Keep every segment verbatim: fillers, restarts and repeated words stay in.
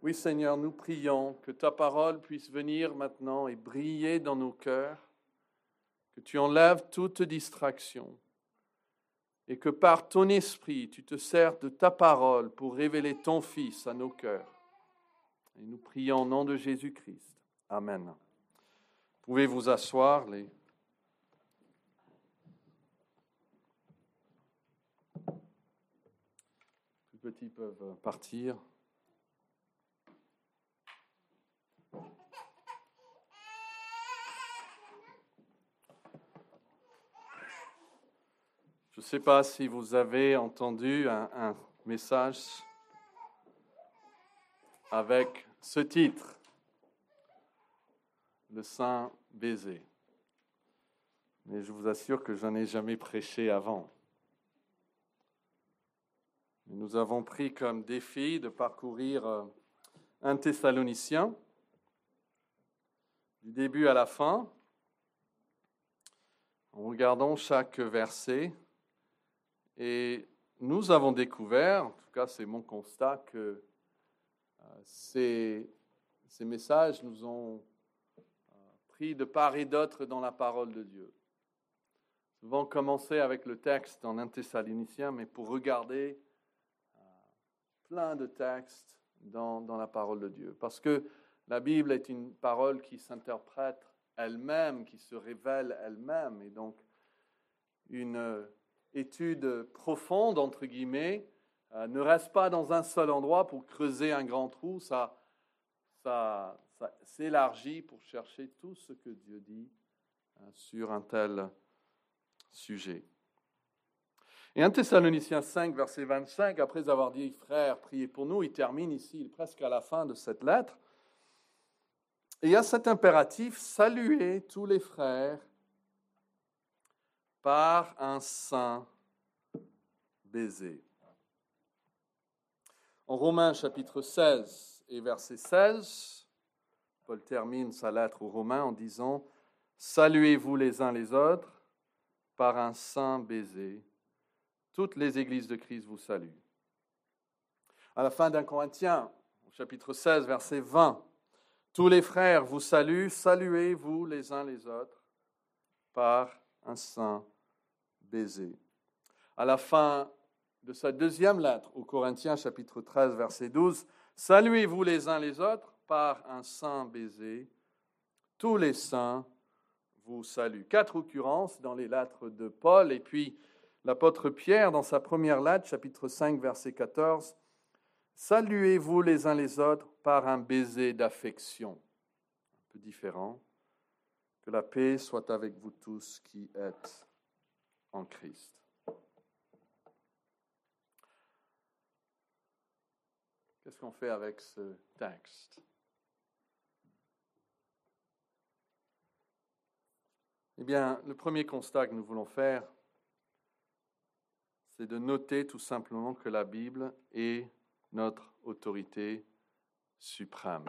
Oui, Seigneur, nous prions que ta parole puisse venir maintenant et briller dans nos cœurs, que tu enlèves toute distraction et que par ton esprit, tu te sers de ta parole pour révéler ton Fils à nos cœurs. Et nous prions au nom de Jésus-Christ. Amen. Vous pouvez vous asseoir, les plus petits peuvent partir. Je ne sais pas si vous avez entendu un, un message avec ce titre, Le Saint Baiser. Mais je vous assure que je n'en ai jamais prêché avant. Nous avons pris comme défi de parcourir un Thessalonicien, du début à la fin, en regardant chaque verset. Et nous avons découvert, en tout cas c'est mon constat, que euh, ces, ces messages nous ont euh, pris de part et d'autre dans la parole de Dieu. Nous avons commencé avec le texte dans un Thessalonicien, mais pour regarder euh, plein de textes dans, dans la parole de Dieu. Parce que la Bible est une parole qui s'interprète elle-même, qui se révèle elle-même, et donc une étude profonde, entre guillemets, euh, ne reste pas dans un seul endroit pour creuser un grand trou, ça, ça, ça s'élargit pour chercher tout ce que Dieu dit euh, sur un tel sujet. Et un Thessaloniciens cinq, verset vingt-cinq, après avoir dit « Frères, priez pour nous », il termine ici, il est presque à la fin de cette lettre. Et il y a cet impératif « Saluez tous les frères » par un saint baiser. En Romains chapitre seize et verset seize, Paul termine sa lettre aux Romains en disant « Saluez-vous les uns les autres par un saint baiser. Toutes les églises de Christ vous saluent. » À la fin d'un Corinthiens, au chapitre seize, verset vingt, « Tous les frères vous saluent, saluez-vous les uns les autres par un saint baiser. » À la fin de sa deuxième lettre aux Corinthiens, chapitre treize, verset douze, « Saluez-vous les uns les autres par un saint baiser. Tous les saints vous saluent. » Quatre occurrences dans les lettres de Paul, et puis l'apôtre Pierre, dans sa première lettre, chapitre cinq, verset quatorze, « Saluez-vous les uns les autres par un baiser d'affection. » Un peu différent. « Que la paix soit avec vous tous qui êtes en Christ. » Qu'est-ce qu'on fait avec ce texte? Eh bien, le premier constat que nous voulons faire, c'est de noter tout simplement que la Bible est notre autorité suprême.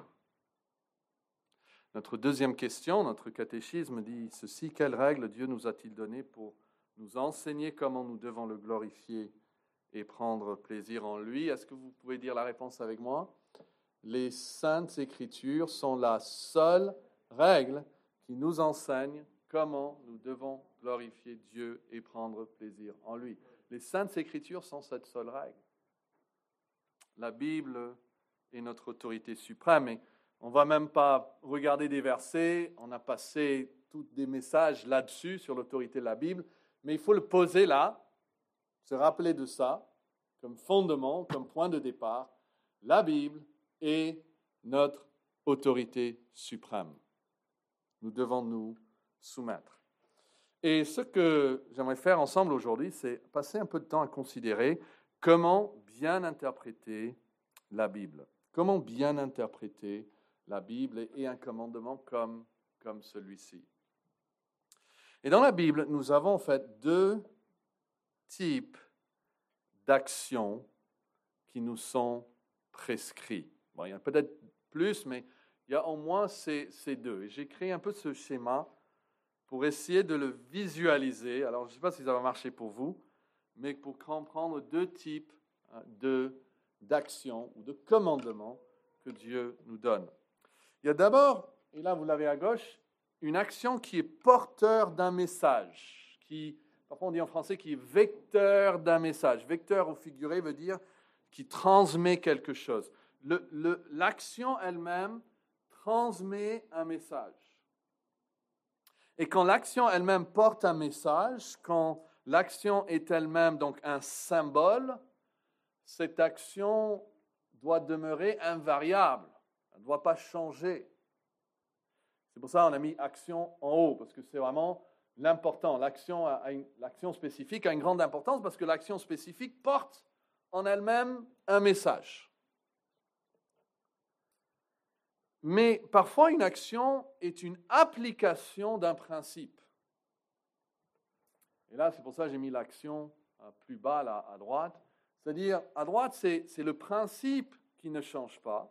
Notre deuxième question, notre catéchisme dit ceci: quelles règles Dieu nous a-t-il données pour nous enseigner comment nous devons le glorifier et prendre plaisir en lui? Est-ce que vous pouvez dire la réponse avec moi? Les Saintes Écritures sont la seule règle qui nous enseigne comment nous devons glorifier Dieu et prendre plaisir en lui. Les Saintes Écritures sont cette seule règle. La Bible est notre autorité suprême. Et on ne va même pas regarder des versets. On a passé tous des messages là-dessus, sur l'autorité de la Bible. Mais il faut le poser là, se rappeler de ça, comme fondement, comme point de départ. La Bible est notre autorité suprême. Nous devons nous soumettre. Et ce que j'aimerais faire ensemble aujourd'hui, c'est passer un peu de temps à considérer comment bien interpréter la Bible. Comment bien interpréter la Bible et un commandement comme, comme celui-ci. Et dans la Bible, nous avons en fait deux types d'actions qui nous sont prescrits. Bon, il y en a peut-être plus, mais il y a au moins ces, ces deux. Et j'ai créé un peu ce schéma pour essayer de le visualiser. Alors, je ne sais pas si ça va marcher pour vous, mais pour comprendre deux types de, d'actions ou de commandements que Dieu nous donne. Il y a d'abord, et là vous l'avez à gauche, une action qui est porteur d'un message, qui, parfois on dit en français, qui est vecteur d'un message. Vecteur au figuré veut dire qui transmet quelque chose. Le, le, l'action elle-même transmet un message. Et quand l'action elle-même porte un message, quand l'action est elle-même donc un symbole, cette action doit demeurer invariable. Elle ne doit pas changer. C'est pour ça qu'on a mis action en haut, parce que c'est vraiment l'important. L'action, a une, l'action spécifique a une grande importance parce que l'action spécifique porte en elle-même un message. Mais parfois, une action est une application d'un principe. Et là, c'est pour ça que j'ai mis l'action plus bas, là, à droite. C'est-à-dire, à droite, c'est, c'est le principe qui ne change pas,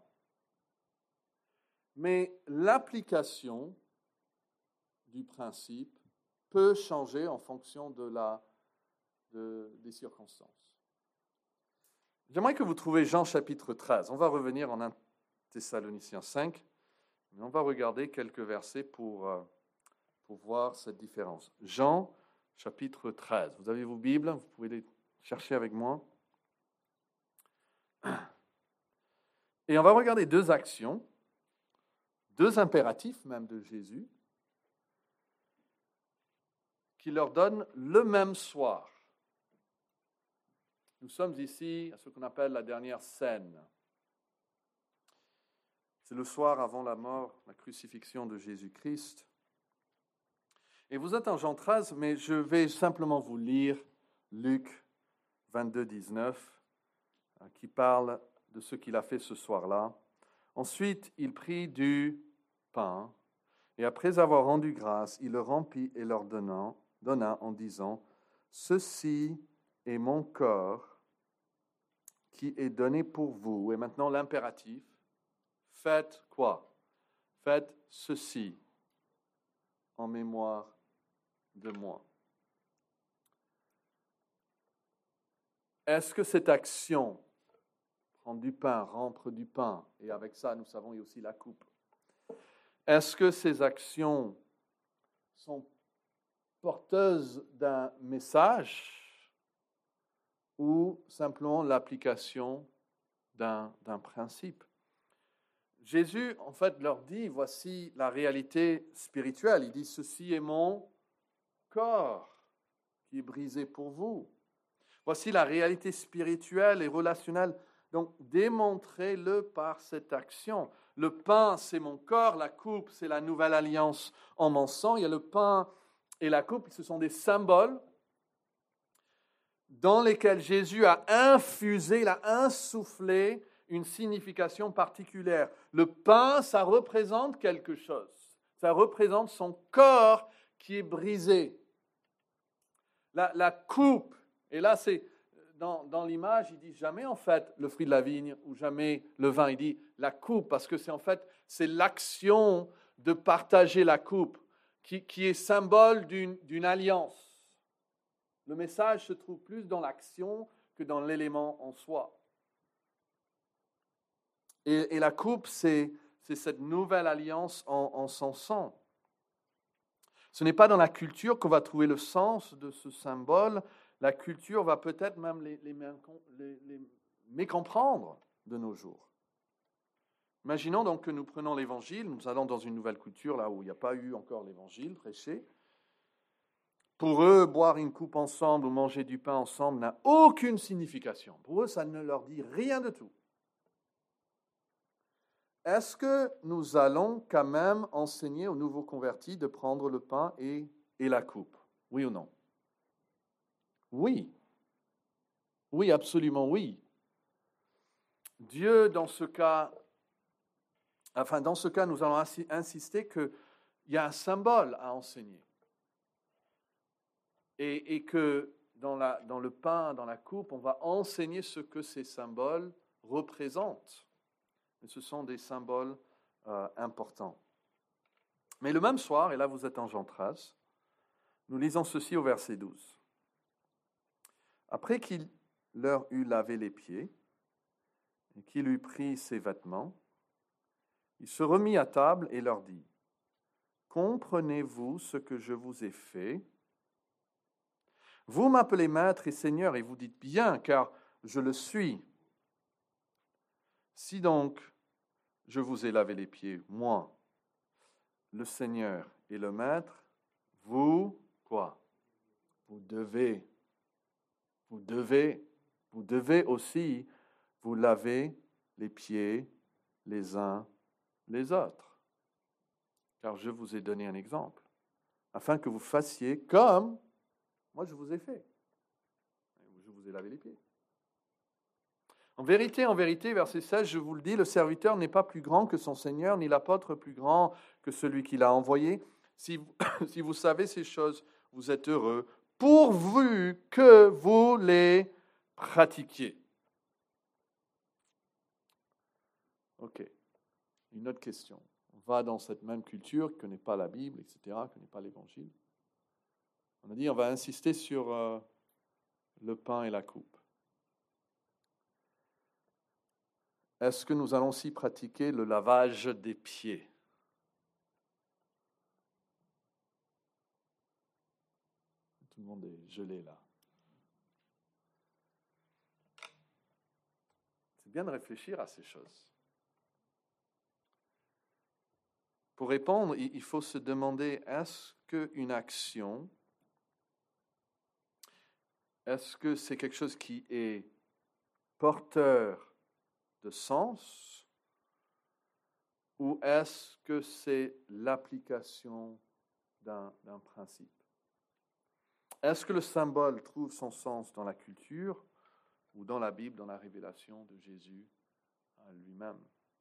mais l'application du principe peut changer en fonction de la, de, des circonstances. J'aimerais que vous trouviez Jean chapitre treize. On va revenir en un Thessaloniciens cinq, mais on va regarder quelques versets pour, euh, pour voir cette différence. Jean chapitre treize. Vous avez vos Bibles, vous pouvez les chercher avec moi. Et on va regarder deux actions, deux impératifs même de Jésus, qui leur donnent le même soir. Nous sommes ici à ce qu'on appelle la dernière scène. C'est le soir avant la mort, la crucifixion de Jésus-Christ. Et vous êtes en Jean treize, mais je vais simplement vous lire Luc vingt-deux, dix-neuf, qui parle de ce qu'il a fait ce soir-là. Ensuite, il prit du pain, et après avoir rendu grâce, il le remplit et leur donna, donna en disant, « Ceci est mon corps qui est donné pour vous. » Et maintenant l'impératif, faites quoi? Faites ceci en mémoire de moi. Est-ce que cette action, prendre du pain, rompre du pain, et avec ça, nous savons, il y a aussi la coupe, est-ce que ces actions sont porteuses d'un message ou simplement l'application d'un, d'un principe? Jésus, en fait, leur dit, voici la réalité spirituelle. Il dit, ceci est mon corps qui est brisé pour vous. Voici la réalité spirituelle et relationnelle. Donc, démontrez-le par cette action. Le pain, c'est mon corps. La coupe, c'est la nouvelle alliance en mon sang. Il y a le pain et la coupe, ce sont des symboles dans lesquels Jésus a infusé, il a insufflé une signification particulière. Le pain, ça représente quelque chose. Ça représente son corps qui est brisé. La, la coupe, et là, c'est dans, dans l'image, il dit jamais en fait le fruit de la vigne ou jamais le vin. Il dit la coupe parce que c'est en fait c'est l'action de partager la coupe qui, qui est symbole d'une, d'une alliance. Le message se trouve plus dans l'action que dans l'élément en soi. Et, et la coupe, c'est, c'est cette nouvelle alliance en, en son sang. Ce n'est pas dans la culture qu'on va trouver le sens de ce symbole. La culture va peut-être même les, les, les, les mécomprendre de nos jours. Imaginons donc que nous prenons l'Évangile, nous allons dans une nouvelle culture, là où il n'y a pas eu encore l'Évangile prêché. Pour eux, boire une coupe ensemble ou manger du pain ensemble n'a aucune signification. Pour eux, ça ne leur dit rien de tout. Est-ce que nous allons quand même enseigner aux nouveaux convertis de prendre le pain et, et la coupe? Oui ou non? Oui. Oui, absolument oui. Dieu, dans ce cas, enfin, dans ce cas, nous allons insister qu'il y a un symbole à enseigner. Et, et que dans, la, dans le pain, dans la coupe, on va enseigner ce que ces symboles représentent. Et ce sont des symboles euh, importants. Mais le même soir, et là vous êtes en Jean treize, nous lisons ceci au verset douze. Après qu'il leur eut lavé les pieds, et qu'il eut pris ses vêtements, Il se remit à table et leur dit, « Comprenez-vous ce que je vous ai fait? Vous m'appelez maître et seigneur et vous dites bien, car je le suis. Si donc je vous ai lavé les pieds, moi, le Seigneur et le maître, vous, quoi? Vous devez, vous devez, vous devez aussi vous laver les pieds les uns les autres. Car je vous ai donné un exemple, afin que vous fassiez comme moi je vous ai fait. Je vous ai lavé les pieds. En vérité, en vérité, verset seize, je vous le dis, le serviteur n'est pas plus grand que son Seigneur, ni l'apôtre plus grand que celui qui l'a envoyé. Si vous, si vous savez ces choses, vous êtes heureux, pourvu que vous les pratiquiez. Ok. Une autre question. On va dans cette même culture qui ne connaît pas la Bible, et cetera, qui ne connaît pas l'Évangile. On a dit on va insister sur euh, le pain et la coupe. Est-ce que nous allons aussi pratiquer le lavage des pieds? Tout le monde est gelé là. C'est bien de réfléchir à ces choses. Pour répondre, il faut se demander, est-ce qu'une action, est-ce que c'est quelque chose qui est porteur de sens, ou est-ce que c'est l'application d'un, d'un principe? Est-ce que le symbole trouve son sens dans la culture ou dans la Bible, dans la révélation de Jésus à lui-même?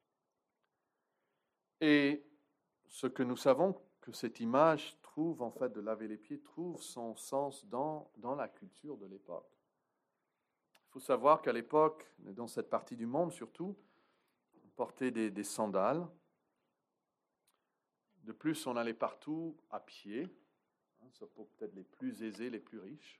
Et ce que nous savons, que cette image trouve, en fait, de laver les pieds, trouve son sens dans, dans la culture de l'époque. Il faut savoir qu'à l'époque, dans cette partie du monde surtout, on portait des, des sandales. De plus, on allait partout à pied, hein, sauf pour peut-être les plus aisés, les plus riches.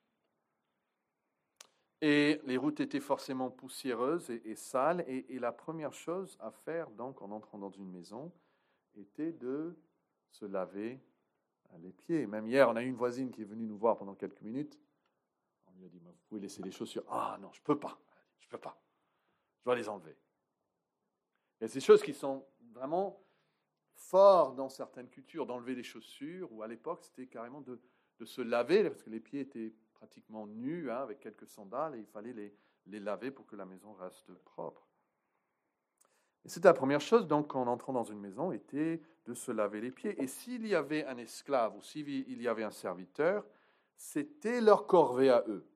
Et les routes étaient forcément poussiéreuses et, et sales. Et, et la première chose à faire, donc, en entrant dans une maison, était de se laver les pieds. Même hier, on a eu une voisine qui est venue nous voir pendant quelques minutes. On lui a dit, vous pouvez laisser les chaussures. Ah non, je ne peux pas. Je ne peux pas. Je dois les enlever. Il y a ces choses qui sont vraiment fortes dans certaines cultures, d'enlever les chaussures, ou à l'époque, c'était carrément de, de se laver, parce que les pieds étaient pratiquement nus, hein, avec quelques sandales, et il fallait les, les laver pour que la maison reste propre. Et c'était la première chose, donc, en entrant dans une maison, était de se laver les pieds. Et s'il y avait un esclave, ou s'il y avait un serviteur, c'était leur corvée à eux.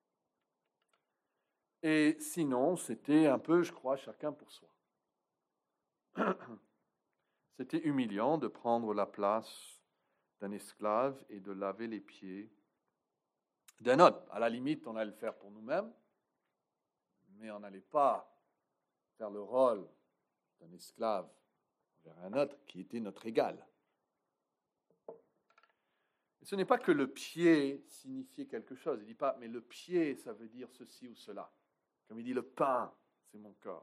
Et sinon, c'était un peu, je crois, chacun pour soi. C'était humiliant de prendre la place d'un esclave et de laver les pieds d'un autre. À la limite, on allait le faire pour nous-mêmes, mais on n'allait pas faire le rôle d'un esclave vers un autre qui était notre égal. Et ce n'est pas que le pied signifiait quelque chose. Il ne dit pas, mais le pied, ça veut dire ceci ou cela. Comme il dit, le pain, c'est mon corps.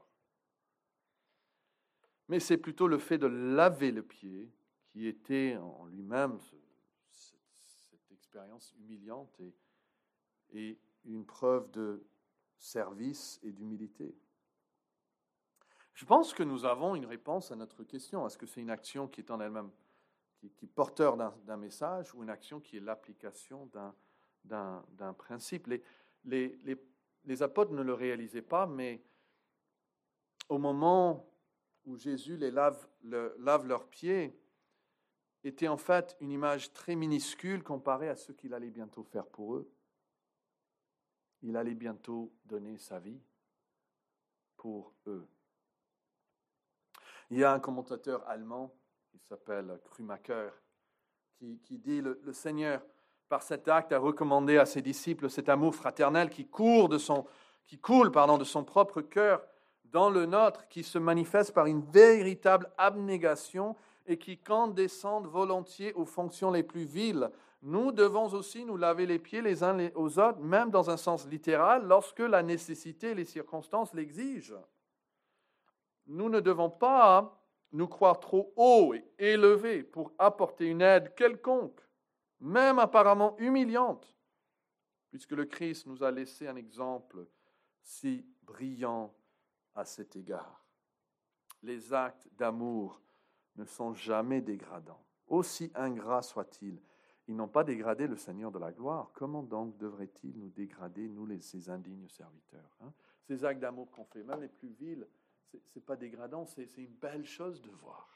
Mais c'est plutôt le fait de laver le pied qui était en lui-même ce, cette, cette expérience humiliante et, et une preuve de service et d'humilité. Je pense que nous avons une réponse à notre question. Est-ce que c'est une action qui est en elle-même, qui, qui est porteur d'un, d'un message, ou une action qui est l'application d'un, d'un, d'un principe? Les, les, les, les apôtres ne le réalisaient pas, mais au moment où Jésus les lave, le, lave leurs pieds, était en fait une image très minuscule comparée à ce qu'il allait bientôt faire pour eux. Il allait bientôt donner sa vie pour eux. Il y a un commentateur allemand qui s'appelle Krummacher qui, qui dit le, le Seigneur, par cet acte, a recommandé à ses disciples cet amour fraternel qui court de son, qui coule pardon, de son propre cœur dans le nôtre, qui se manifeste par une véritable abnégation et qui condescende volontiers aux fonctions les plus viles. Nous devons aussi nous laver les pieds les uns aux autres, même dans un sens littéral, lorsque la nécessité et les circonstances l'exigent. Nous ne devons pas nous croire trop haut et élevé pour apporter une aide quelconque, même apparemment humiliante, puisque le Christ nous a laissé un exemple si brillant à cet égard. Les actes d'amour ne sont jamais dégradants. Aussi ingrats soient-ils, ils n'ont pas dégradé le Seigneur de la gloire. Comment donc devraient-ils nous dégrader, nous, les, ces indignes serviteurs, hein? Ces actes d'amour qu'on fait, même les plus vils, ce n'est pas dégradant, c'est, c'est une belle chose de voir.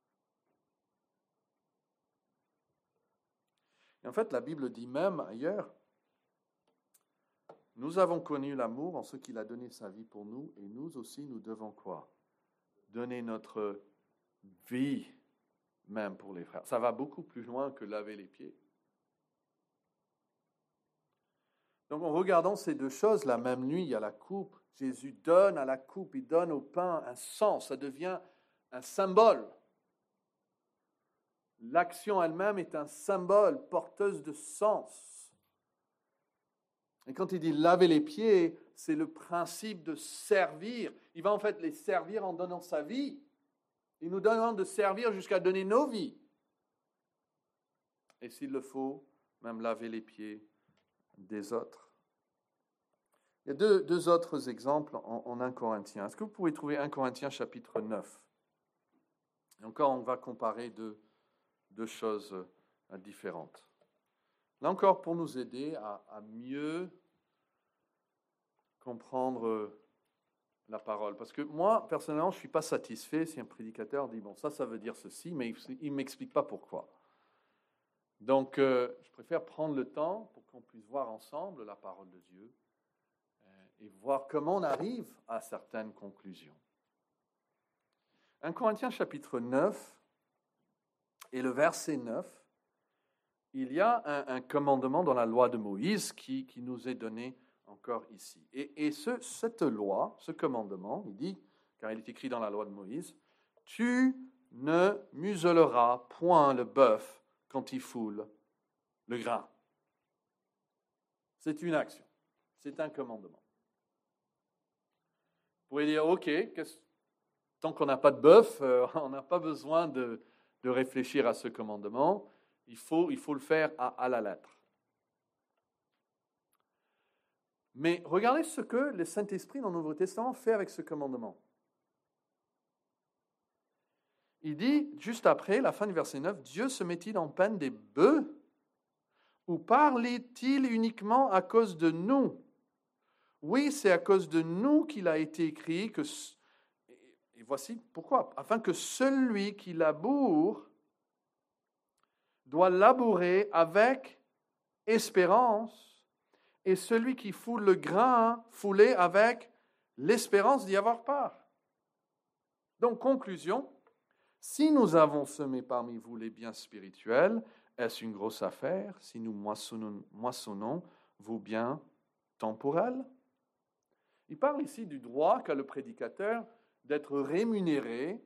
Et en fait, la Bible dit même ailleurs, nous avons connu l'amour en ce qu'il a donné sa vie pour nous, et nous aussi, nous devons quoi? Donner notre vie même pour les frères. Ça va beaucoup plus loin que laver les pieds. Donc, en regardant ces deux choses, la même nuit, il y a la coupe. Jésus donne à la coupe, il donne au pain un sens, ça devient un symbole. L'action elle-même est un symbole porteuse de sens. Et quand il dit laver les pieds, c'est le principe de servir. Il va en fait les servir en donnant sa vie. Il nous donne de servir jusqu'à donner nos vies. Et s'il le faut, même laver les pieds des autres. Il y a deux, deux autres exemples en, en un Corinthiens. Est-ce que vous pouvez trouver un Corinthiens chapitre neuf? Et encore, on va comparer deux, deux choses différentes. Là encore, pour nous aider à, à mieux comprendre la parole. Parce que moi, personnellement, je ne suis pas satisfait si un prédicateur dit, bon, ça, ça veut dire ceci, mais il ne m'explique pas pourquoi. Donc, euh, je préfère prendre le temps pour qu'on puisse voir ensemble la parole de Dieu et voir comment on arrive à certaines conclusions. un Corinthiens chapitre neuf, et le verset neuf, il y a un, un commandement dans la loi de Moïse qui, qui nous est donné encore ici. Et, et ce, cette loi, ce commandement, il dit, car il est écrit dans la loi de Moïse, « Tu ne muselleras point le bœuf quand il foule le grain. » C'est une action, c'est un commandement. Vous pouvez dire, ok, tant qu'on n'a pas de bœuf, euh, on n'a pas besoin de, de réfléchir à ce commandement. Il faut, il faut le faire à, à la lettre. Mais regardez ce que le Saint-Esprit dans le Nouveau Testament fait avec ce commandement. Il dit, juste après, la fin du verset neuf, « Dieu se met-il en peine des bœufs ou parlait-il uniquement à cause de nous ?» Oui, c'est à cause de nous qu'il a été écrit que, et voici pourquoi, afin que celui qui laboure doit labourer avec espérance, et celui qui foule le grain, fouler avec l'espérance d'y avoir part. Donc, conclusion, si nous avons semé parmi vous les biens spirituels, est-ce une grosse affaire si nous moissonnons, moissonnons vos biens temporels? Il parle ici du droit qu'a le prédicateur d'être rémunéré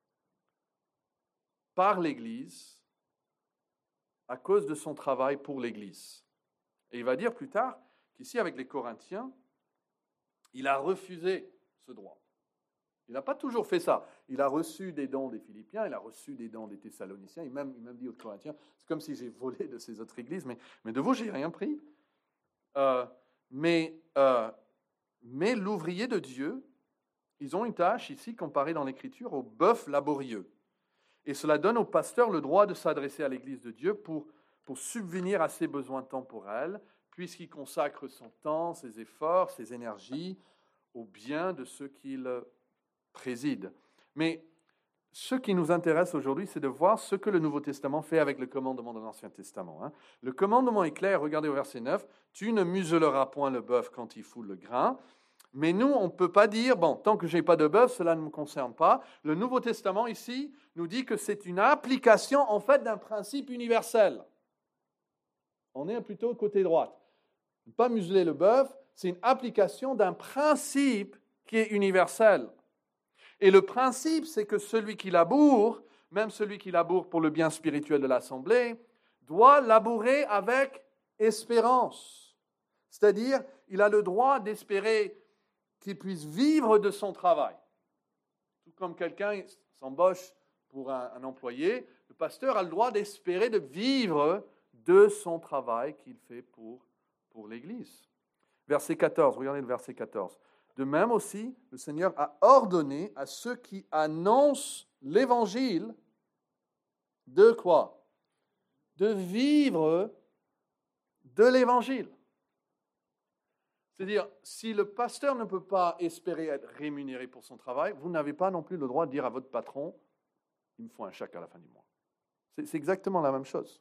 par l'Église à cause de son travail pour l'Église. Et il va dire plus tard qu'ici, avec les Corinthiens, il a refusé ce droit. Il n'a pas toujours fait ça. Il a reçu des dons des Philippiens, il a reçu des dons des Thessaloniciens, il même, il même dit aux Corinthiens, c'est comme si j'ai volé de ces autres églises, mais, mais de vous, j'ai rien pris. Euh, mais... Euh, Mais l'ouvrier de Dieu, ils ont une tâche ici comparée dans l'Écriture au bœuf laborieux. Et cela donne au pasteur le droit de s'adresser à l'Église de Dieu pour, pour subvenir à ses besoins temporels, puisqu'il consacre son temps, ses efforts, ses énergies au bien de ceux qu'il préside. Mais ce qui nous intéresse aujourd'hui, c'est de voir ce que le Nouveau Testament fait avec le commandement de l'Ancien Testament. Hein. Le commandement est clair, regardez au verset neuf, « Tu ne muselleras point le bœuf quand il foule le grain. » Mais nous, on ne peut pas dire, bon, tant que je n'ai pas de bœuf, cela ne me concerne pas. Le Nouveau Testament, ici, nous dit que c'est une application, en fait, d'un principe universel. On est plutôt côté droite. Ne pas museler le bœuf, c'est une application d'un principe qui est universel. Et le principe, c'est que celui qui laboure, même celui qui laboure pour le bien spirituel de l'Assemblée, doit labourer avec espérance. C'est-à-dire, il a le droit d'espérer qu'il puisse vivre de son travail. Tout comme quelqu'un s'embauche pour un, un employé, le pasteur a le droit d'espérer de vivre de son travail qu'il fait pour, pour l'Église. Verset quatorze, regardez le verset quatorze. De même aussi, le Seigneur a ordonné à ceux qui annoncent l'Évangile de quoi? De vivre de l'Évangile. C'est-à-dire, si le pasteur ne peut pas espérer être rémunéré pour son travail, vous n'avez pas non plus le droit de dire à votre patron, il me faut un chèque à la fin du mois. C'est, c'est exactement la même chose.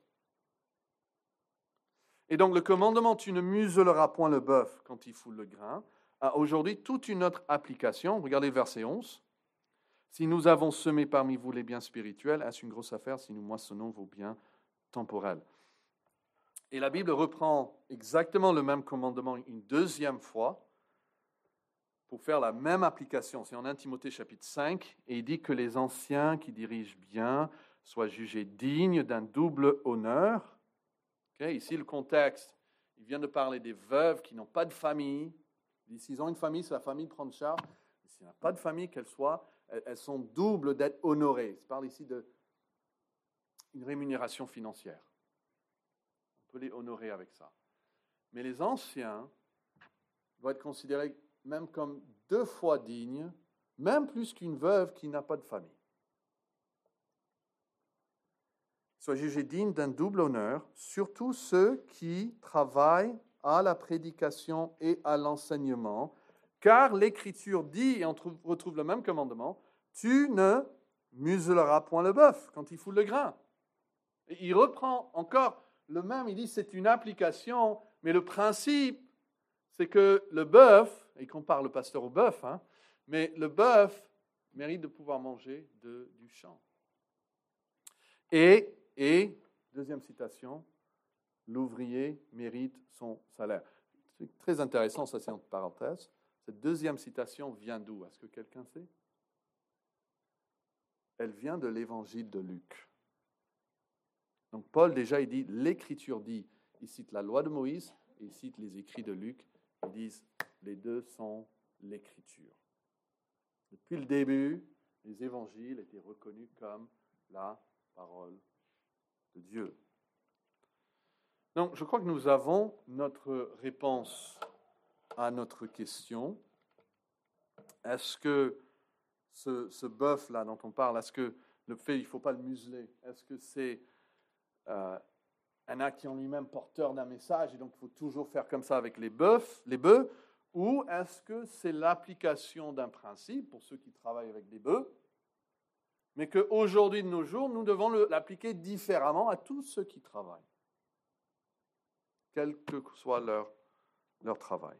Et donc le commandement, tu ne muselleras point le bœuf quand il foule le grain, a aujourd'hui toute une autre application. Regardez le verset onze. Si nous avons semé parmi vous les biens spirituels, est-ce une grosse affaire si nous moissonnons vos biens temporels? Et la Bible reprend exactement le même commandement une deuxième fois pour faire la même application. C'est en un Timothée chapitre cinq, et il dit que les anciens qui dirigent bien soient jugés dignes d'un double honneur. Okay, ici, le contexte, il vient de parler des veuves qui n'ont pas de famille. Il dit, s'ils ont une famille, c'est la famille prend charge. S'il n'y a pas de famille, qu'elle soit, elles sont doubles d'être honorées. Il parle ici d'une rémunération financière. On peut les honorer avec ça. Mais les anciens doivent être considérés même comme deux fois dignes, même plus qu'une veuve qui n'a pas de famille. Soient jugés dignes d'un double honneur, surtout ceux qui travaillent à la prédication et à l'enseignement, car l'Écriture dit, et on trouve, retrouve le même commandement, tu ne muselleras point le bœuf quand il foule le grain. Et il reprend encore le même, il dit c'est une application, mais le principe, c'est que le bœuf, et il compare le pasteur au bœuf, hein, mais le bœuf mérite de pouvoir manger de, du champ. Et, et, deuxième citation, l'ouvrier mérite son salaire. C'est très intéressant, ça c'est entre parenthèses. Cette deuxième citation vient d'où? Est-ce que quelqu'un sait? Elle vient de l'évangile de Luc. Donc Paul, déjà, il dit, l'Écriture dit, il cite la loi de Moïse, et il cite les écrits de Luc, ils disent, les deux sont l'Écriture. Depuis le début, les évangiles étaient reconnus comme la parole de Dieu. Donc, je crois que nous avons notre réponse à notre question. Est-ce que ce, ce bœuf-là dont on parle, est-ce que le fait, il ne faut pas le museler, est-ce que c'est euh, un acte qui est en lui-même porteur d'un message et donc il faut toujours faire comme ça avec les bœufs, les bœufs, ou est-ce que c'est l'application d'un principe pour ceux qui travaillent avec des bœufs, mais qu'aujourd'hui de nos jours, nous devons le, l'appliquer différemment à tous ceux qui travaillent, quel que soit leur, leur travail.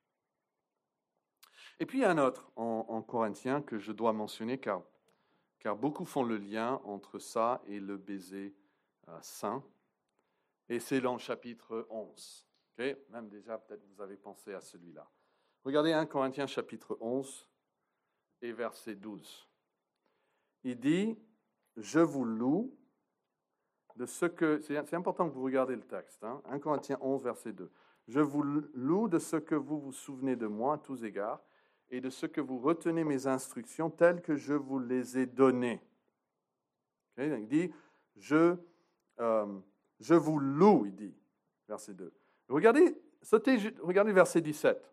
Et puis il y a un autre en, en Corinthiens que je dois mentionner, car, car beaucoup font le lien entre ça et le baiser euh, saint, et c'est dans le chapitre onze. Okay? Même déjà, peut-être vous avez pensé à celui-là. Regardez un Corinthiens chapitre onze et verset douze. Il dit, je vous loue de ce que... C'est, c'est important que vous regardez le texte. Hein? un Corinthiens onze, verset deux. Je vous loue de ce que vous vous souvenez de moi à tous égards et de ce que vous retenez mes instructions telles que je vous les ai données. Okay? Il dit, je, euh, je vous loue, il dit, verset deux. Regardez, sautez, regardez verset dix-sept.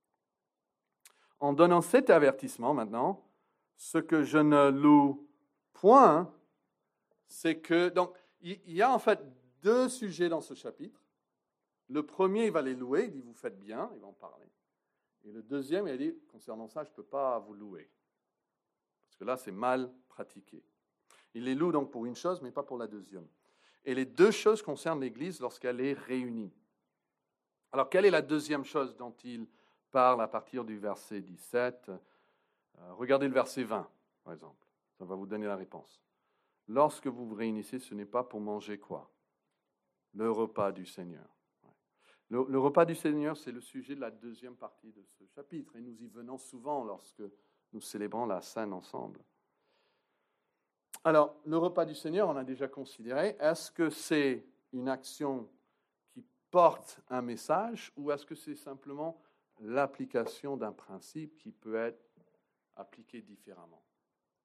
En donnant cet avertissement maintenant, ce que je ne loue point, c'est que... Donc, il y a en fait deux sujets dans ce chapitre. Le premier, il va les louer, il dit, vous faites bien, il va en parler. Et le deuxième, il dit, concernant ça, je ne peux pas vous louer. Parce que là, c'est mal pratiqué. Il les loue donc pour une chose, mais pas pour la deuxième. Et les deux choses concernent l'Église lorsqu'elle est réunie. Alors, quelle est la deuxième chose dont il parle à partir du verset dix-sept? euh, Regardez le verset vingt, par exemple. Ça va vous donner la réponse. Lorsque vous vous réunissez, ce n'est pas pour manger quoi? Le repas du Seigneur. Le, le repas du Seigneur, c'est le sujet de la deuxième partie de ce chapitre. Et nous y venons souvent lorsque nous célébrons la Sainte ensemble. Alors, le repas du Seigneur, on a déjà considéré, est-ce que c'est une action qui porte un message ou est-ce que c'est simplement l'application d'un principe qui peut être appliqué différemment?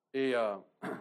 Et euh, je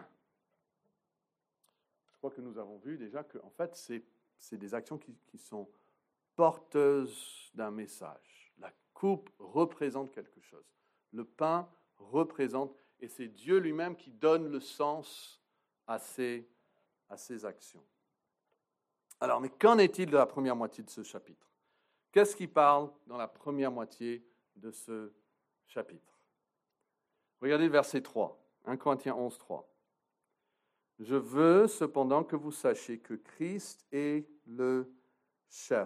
crois que nous avons vu déjà que, en fait, c'est, c'est des actions qui, qui sont porteuses d'un message. La coupe représente quelque chose. Le pain représente, et c'est Dieu lui-même qui donne le sens à ces, à ces actions. Alors, mais qu'en est-il de la première moitié de ce chapitre? Qu'est-ce qui parle dans la première moitié de ce chapitre? Regardez le verset trois, un Corinthiens onze, trois. « Je veux cependant que vous sachiez que Christ est le chef. »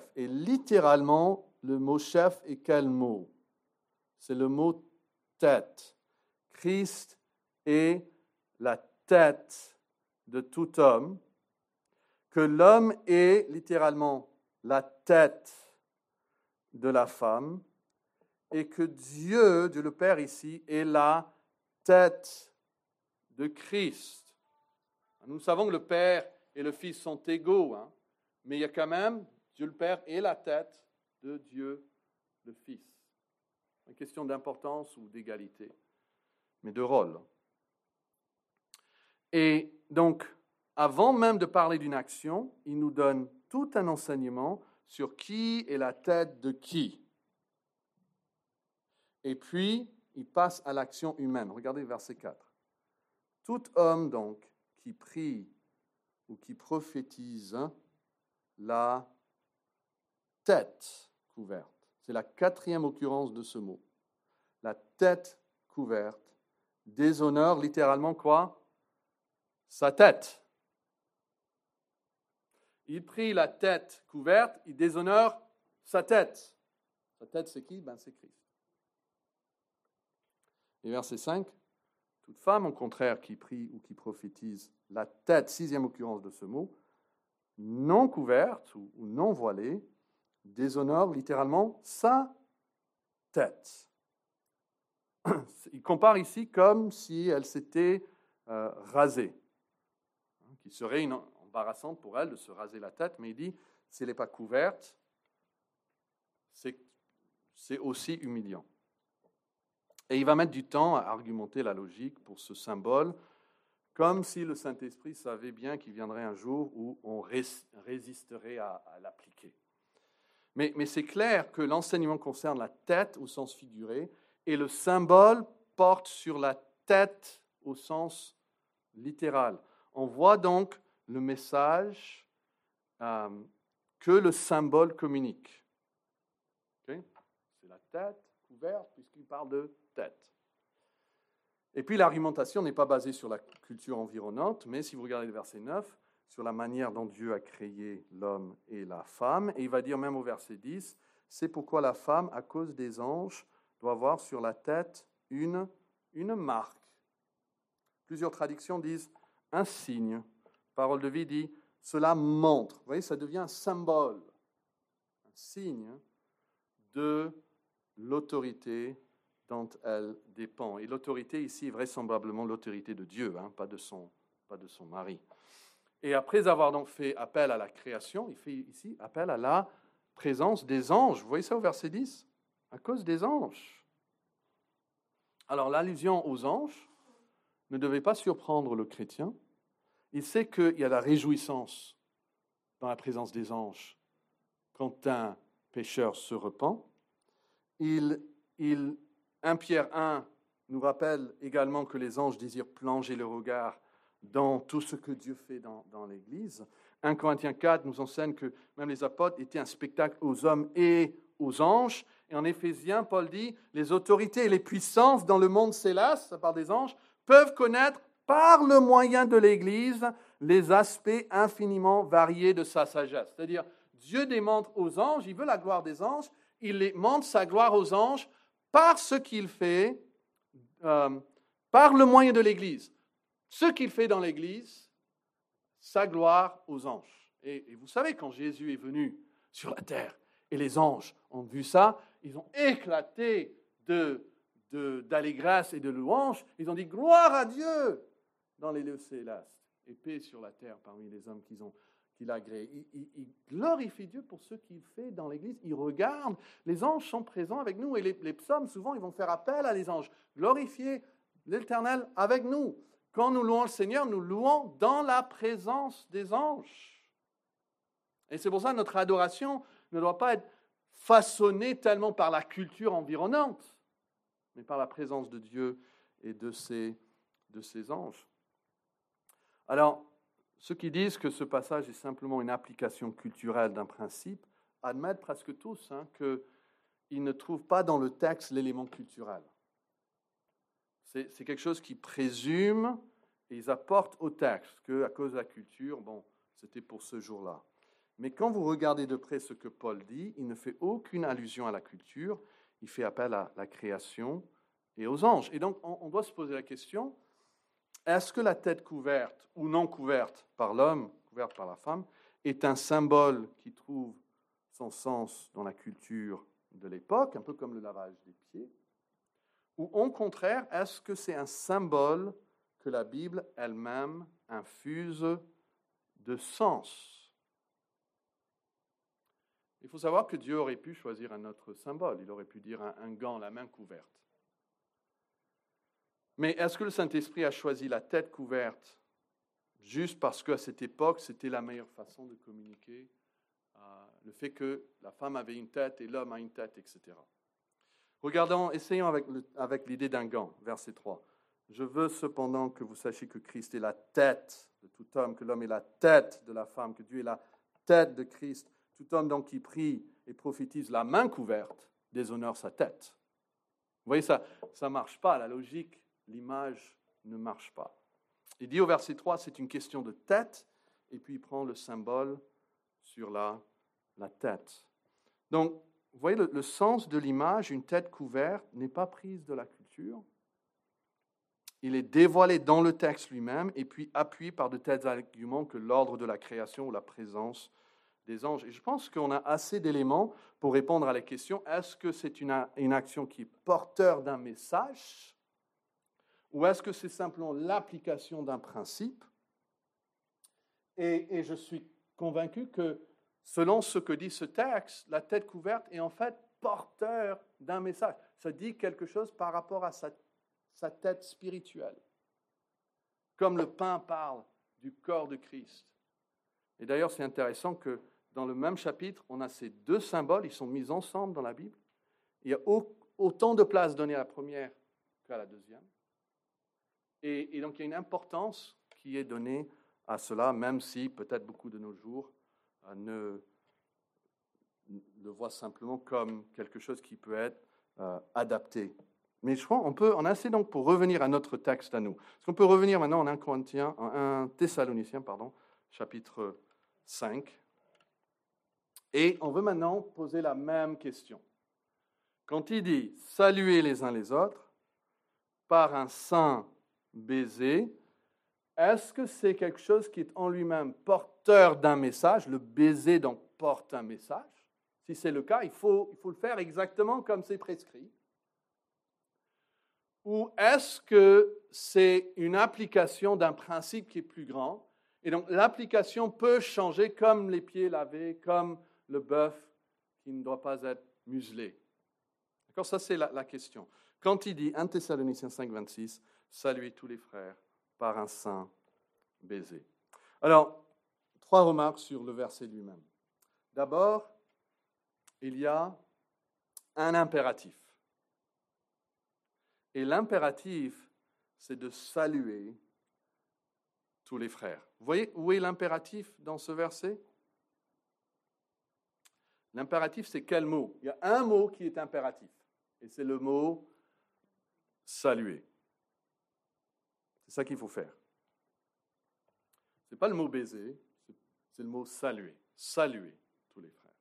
Et littéralement, le mot chef est quel mot? C'est le mot tête. Christ est la tête de tout homme, que l'homme est littéralement la tête de la femme, et que Dieu, Dieu le Père ici, est la tête de Christ. Nous savons que le Père et le Fils sont égaux, hein, mais il y a quand même, Dieu le Père est la tête de Dieu le Fils. Une question d'importance ou d'égalité, mais de rôle. Et donc, avant même de parler d'une action, il nous donne tout un enseignement sur qui est la tête de qui. Et puis, il passe à l'action humaine. Regardez verset quatre. « Tout homme, donc, qui prie ou qui prophétise la tête couverte. » C'est la quatrième occurrence de ce mot. La tête couverte déshonore littéralement quoi? Sa tête. Il prie la tête couverte, il déshonore sa tête. Sa tête, c'est qui? Ben, c'est Christ. Et verset cinq, toute femme, au contraire, qui prie ou qui prophétise la tête, sixième occurrence de ce mot, non couverte ou, ou non voilée, déshonore littéralement sa tête. Il compare ici comme si elle s'était euh, rasée, qui serait une, embarrassante pour elle de se raser la tête, mais il dit, si elle n'est pas couverte, c'est, c'est aussi humiliant. Et il va mettre du temps à argumenter la logique pour ce symbole, comme si le Saint-Esprit savait bien qu'il viendrait un jour où on résisterait à, à l'appliquer. Mais, mais c'est clair que l'enseignement concerne la tête au sens figuré, et le symbole porte sur la tête au sens littéral. On voit donc le message euh, que le symbole communique. Okay? C'est la tête couverte, puisqu'il parle de tête. Et puis l'argumentation n'est pas basée sur la culture environnante, mais si vous regardez le verset neuf, sur la manière dont Dieu a créé l'homme et la femme. Et il va dire même au verset dix, c'est pourquoi la femme, à cause des anges, doit avoir sur la tête une, une marque. Plusieurs traductions disent un signe. Parole de vie dit, cela montre. Vous voyez, ça devient un symbole, un signe de l'autorité dont elle dépend. Et l'autorité ici est vraisemblablement l'autorité de Dieu, hein, pas de son, pas de son mari. Et après avoir donc fait appel à la création, il fait ici appel à la présence des anges. Vous voyez ça au verset dix? À cause des anges. Alors l'allusion aux anges ne devait pas surprendre le chrétien. Il sait qu'il y a la réjouissance dans la présence des anges quand un pécheur se repent. Il, il, un Pierre un nous rappelle également que les anges désirent plonger le regard dans tout ce que Dieu fait dans, dans l'Église. un Corinthiens quatre nous enseigne que même les apôtres étaient un spectacle aux hommes et aux anges. Et en Éphésiens, Paul dit, les autorités et les puissances dans le monde céleste, ça parle des anges, peuvent connaître par le moyen de l'Église les aspects infiniment variés de sa sagesse. C'est-à-dire, Dieu démontre aux anges, il veut la gloire des anges, il les montre sa gloire aux anges par ce qu'il fait, euh, par le moyen de l'Église. Ce qu'il fait dans l'Église, sa gloire aux anges. Et, et vous savez, quand Jésus est venu sur la terre, et les anges ont vu ça, ils ont éclaté de, de, d'allégresse et de louange. Ils ont dit « Gloire à Dieu !» dans les lieux célestes, et paix sur la terre parmi les hommes qu'ils ont, qu'il a créés. Il, il, il glorifie Dieu pour ce qu'il fait dans l'Église. Il regarde, les anges sont présents avec nous, et les, les psaumes, souvent, ils vont faire appel à les anges. Glorifiez l'Éternel avec nous. quand nous louons le Seigneur, nous louons dans la présence des anges. Et c'est pour ça que notre adoration ne doit pas être façonnée tellement par la culture environnante, mais par la présence de Dieu et de ses, de ses anges. Alors, ceux qui disent que ce passage est simplement une application culturelle d'un principe admettent presque tous hein, qu'ils ne trouvent pas dans le texte l'élément culturel. C'est, c'est quelque chose qu'ils présument et ils apportent au texte, qu'à cause de la culture, bon, c'était pour ce jour-là. Mais quand vous regardez de près ce que Paul dit, il ne fait aucune allusion à la culture, il fait appel à la création et aux anges. Et donc, on, on doit se poser la question, est-ce que la tête couverte ou non couverte par l'homme, couverte par la femme, est un symbole qui trouve son sens dans la culture de l'époque, un peu comme le lavage des pieds, ou au contraire, est-ce que c'est un symbole que la Bible elle-même infuse de sens? Il faut savoir que Dieu aurait pu choisir un autre symbole, il aurait pu dire un, un gant, la main couverte. Mais est-ce que le Saint-Esprit a choisi la tête couverte juste parce qu'à cette époque, c'était la meilleure façon de communiquer euh, le fait que la femme avait une tête et l'homme a une tête, et cetera. Regardons, essayons avec, le, avec l'idée d'un gant, verset trois. « Je veux cependant que vous sachiez que Christ est la tête de tout homme, que l'homme est la tête de la femme, que Dieu est la tête de Christ. Tout homme donc qui prie et prophétise la main couverte déshonore sa tête. » Vous voyez, ça ne marche pas, la logique, l'image ne marche pas. Il dit au verset trois, c'est une question de tête, et puis il prend le symbole sur la, la tête. Donc, vous voyez, le, le sens de l'image, une tête couverte, n'est pas prise de la culture. Il est dévoilé dans le texte lui-même, et puis appuyé par de tels arguments que l'ordre de la création ou la présence des anges. Et je pense qu'on a assez d'éléments pour répondre à la question, est-ce que c'est une, une action qui est porteur d'un message, ou est-ce que c'est simplement l'application d'un principe? Et, et je suis convaincu que, selon ce que dit ce texte, la tête couverte est en fait porteur d'un message. Ça dit quelque chose par rapport à sa, sa tête spirituelle. Comme le pain parle du corps de Christ. Et d'ailleurs, c'est intéressant que dans le même chapitre, on a ces deux symboles, ils sont mis ensemble dans la Bible. Il y a autant de place donnée à la première qu'à la deuxième. Et, et donc, il y a une importance qui est donnée à cela, même si peut-être beaucoup de nos jours euh, ne le voient simplement comme quelque chose qui peut être euh, adapté. Mais je crois qu'on peut, on a assez donc pour revenir à notre texte à nous. Est-ce qu'on peut revenir maintenant en un Corinthiens, en un Thessaloniciens, pardon, chapitre cinq. Et on veut maintenant poser la même question. Quand il dit « saluez les uns les autres » par un saint baiser, est-ce que c'est quelque chose qui est en lui-même porteur d'un message? Le baiser donc porte un message. Si c'est le cas, il faut, il faut le faire exactement comme c'est prescrit. Ou est-ce que c'est une application d'un principe qui est plus grand? Et donc l'application peut changer comme les pieds lavés, comme le bœuf qui ne doit pas être muselé. D'accord, ça c'est la, la question. Quand il dit un Thessaloniciens cinq, vingt-six, saluez tous les frères par un saint baiser. Alors, trois remarques sur le verset lui-même. D'abord, il y a un impératif. Et l'impératif, c'est de saluer tous les frères. Vous voyez où est l'impératif dans ce verset? L'impératif, c'est quel mot? Il y a un mot qui est impératif, et c'est le mot saluer. C'est ça qu'il faut faire. Ce n'est pas le mot baiser, c'est le mot saluer. Saluer tous les frères.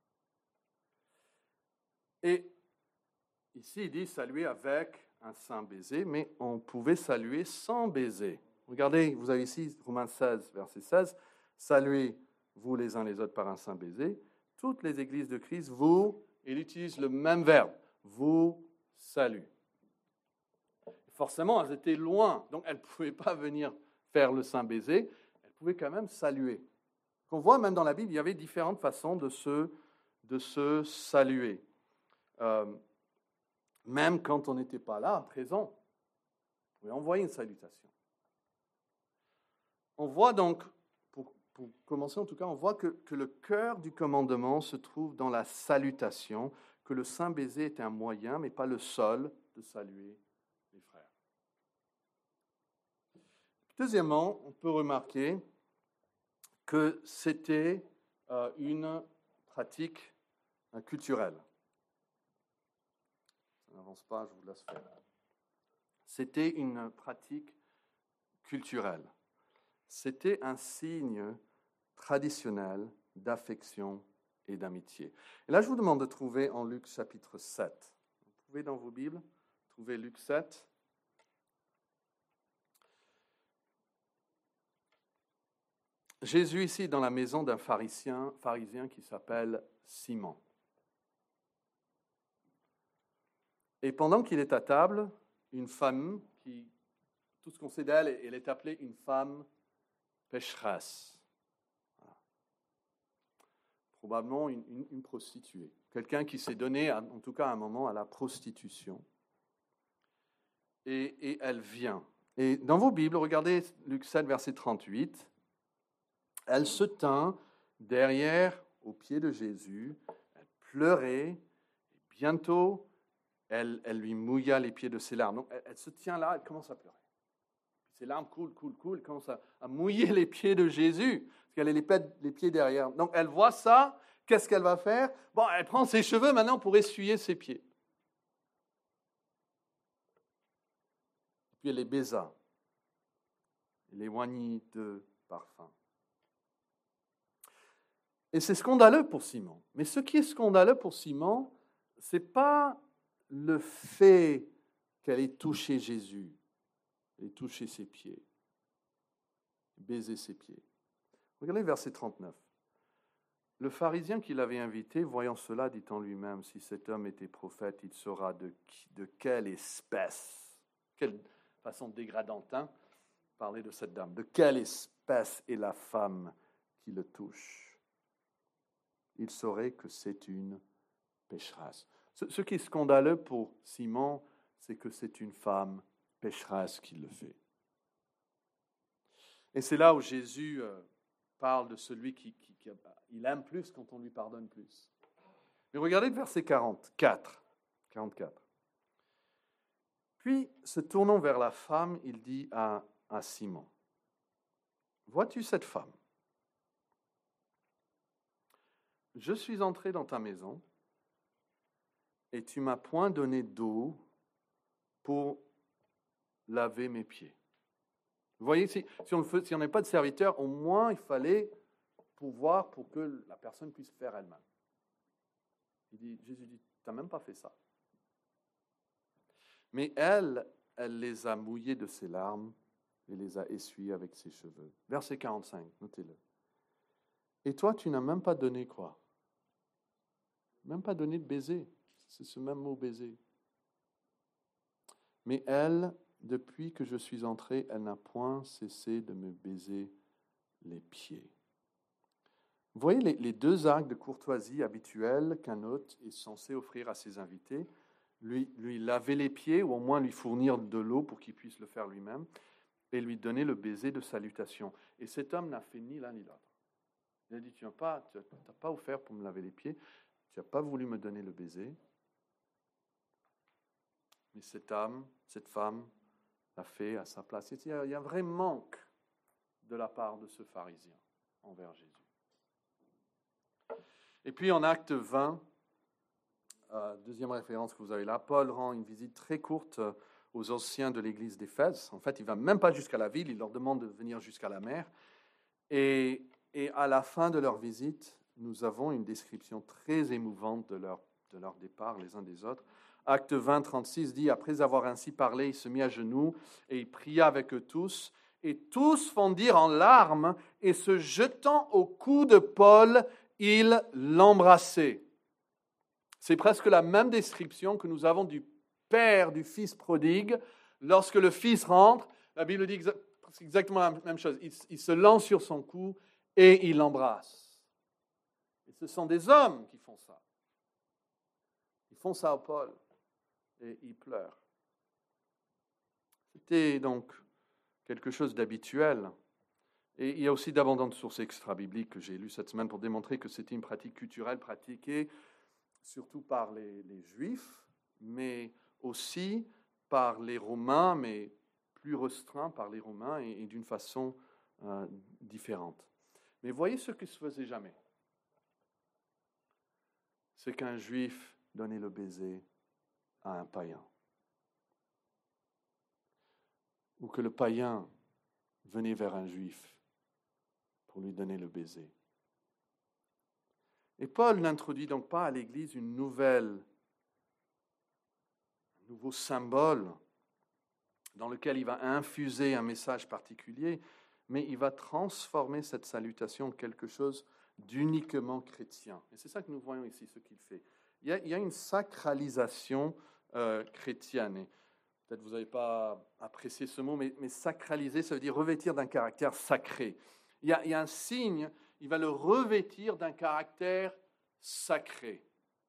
Et ici, il dit saluer avec un saint baiser, mais on pouvait saluer sans baiser. Regardez, vous avez ici Romains seize, verset seize. Saluez vous les uns les autres par un saint baiser. Toutes les églises de Christ, vous, il utilise le même verbe, vous saluent. Forcément, elles étaient loin, donc elles ne pouvaient pas venir faire le saint baiser, elles pouvaient quand même saluer. On voit même dans la Bible, il y avait différentes façons de se, de se saluer. Euh, même quand on n'était pas là, présent, on pouvait envoyer une salutation. on voit donc, pour, pour commencer en tout cas, on voit que, que le cœur du commandement se trouve dans la salutation, que le saint baiser est un moyen, mais pas le seul, de saluer les frères. Deuxièmement, on peut remarquer que c'était euh, une pratique euh, culturelle. Ça n'avance pas, je vous laisse faire. C'était une pratique culturelle. C'était un signe traditionnel d'affection et d'amitié. Et là, je vous demande de trouver en Luc chapitre sept. Vous trouvez dans vos Bibles, trouvez Luc sept. Jésus ici dans la maison d'un pharisien, pharisien qui s'appelle Simon. Et pendant qu'il est à table, une femme qui, tout ce qu'on sait d'elle, elle est appelée une femme pécheresse. Voilà. Probablement une, une, une prostituée. Quelqu'un qui s'est donné, en tout cas à un moment, à la prostitution. Et, et elle vient. Et dans vos Bibles, regardez Luc sept, verset trente-huit. Elle se tint derrière, aux pieds de Jésus, elle pleurait, et bientôt, elle, elle lui mouilla les pieds de ses larmes. Donc, elle, elle se tient là, elle commence à pleurer. Ses larmes coulent, coulent, coulent, elle commence à, à mouiller les pieds de Jésus, parce qu'elle a les pieds, les pieds derrière. Donc, elle voit ça, qu'est-ce qu'elle va faire? Bon, elle prend ses cheveux maintenant pour essuyer ses pieds. Puis elle les baisa, elle les oignit de parfum. Et c'est scandaleux pour Simon. Mais ce qui est scandaleux pour Simon, ce n'est pas le fait qu'elle ait touché Jésus, elle ait touché ses pieds, baisé ses pieds. Regardez verset trente-neuf. Le pharisien qui l'avait invité, voyant cela, dit en lui-même, si cet homme était prophète, il saura de, qui, de quelle espèce, quelle façon dégradante, hein, parler de cette dame, de quelle espèce est la femme qui le touche. Il saurait que c'est une pécheresse. Ce, ce qui est scandaleux pour Simon, c'est que c'est une femme pécheresse qui le fait. Et c'est là où Jésus euh, parle de celui qui, qui, qui il aime plus quand on lui pardonne plus. Mais regardez le verset quarante-quatre. quarante-quatre. Puis, se tournant vers la femme, il dit à, à Simon, « Vois-tu cette femme ? Je suis entré dans ta maison et tu m'as point donné d'eau pour laver mes pieds. » Vous voyez, si, si on n'est pas de serviteur, au moins il fallait pouvoir pour que la personne puisse faire elle-même. Il dit, Jésus dit, tu n'as même pas fait ça. Mais elle, elle les a mouillés de ses larmes et les a essuyés avec ses cheveux. Verset quarante-cinq, notez-le. Et toi, tu n'as même pas donné quoi? Même pas donné de baiser. C'est ce même mot baiser. Mais elle, depuis que je suis entré, elle n'a point cessé de me baiser les pieds. Vous voyez les, les deux actes de courtoisie habituels qu'un hôte est censé offrir à ses invités. Lui, lui laver les pieds ou au moins lui fournir de l'eau pour qu'il puisse le faire lui-même et lui donner le baiser de salutation. Et cet homme n'a fait ni l'un ni l'autre. Il a dit, tu n'as pas, tu n'as pas offert pour me laver les pieds, tu n'as pas voulu me donner le baiser. Mais cet homme, cette femme, l'a fait à sa place. Il y a, il y a un vrai manque de la part de ce pharisien envers Jésus. Et puis en acte vingt, euh, deuxième référence que vous avez là, Paul rend une visite très courte aux anciens de l'église d'Éphèse. En fait, il ne va même pas jusqu'à la ville, il leur demande de venir jusqu'à la mer. Et, et à la fin de leur visite, nous avons une description très émouvante de leur, de leur départ les uns des autres. Acte vingt, trente-six dit, après avoir ainsi parlé, il se mit à genoux et il pria avec eux tous. Et tous fondirent en larmes et se jetant au cou de Paul, ils l'embrassaient. C'est presque la même description que nous avons du père du fils prodigue. Lorsque le fils rentre, la Bible dit exactement la même chose. Il, il se lance sur son cou et il l'embrasse. Et ce sont des hommes qui font ça. Ils font ça à Paul et ils pleurent. C'était donc quelque chose d'habituel Et il y a aussi d'abondantes sources extra-bibliques que j'ai lues cette semaine pour démontrer que c'était une pratique culturelle pratiquée surtout par les, les Juifs, mais aussi par les Romains, mais plus restreint par les Romains et, et d'une façon euh, différente. Mais voyez ce qui se faisait jamais. C'est qu'un Juif donnait le baiser à un païen. Ou que le païen venait vers un Juif pour lui donner le baiser. Et Paul n'introduit donc pas à l'Église une nouvelle, un nouveau symbole dans lequel il va infuser un message particulier, mais il va transformer cette salutation en quelque chose d'uniquement chrétien. Et c'est ça que nous voyons ici, ce qu'il fait. Il y a, il y a une sacralisation euh, chrétienne. Et peut-être vous n'avez pas apprécié ce mot, mais, mais sacraliser, ça veut dire revêtir d'un caractère sacré. Il y a, il y a un signe, il va le revêtir d'un caractère sacré.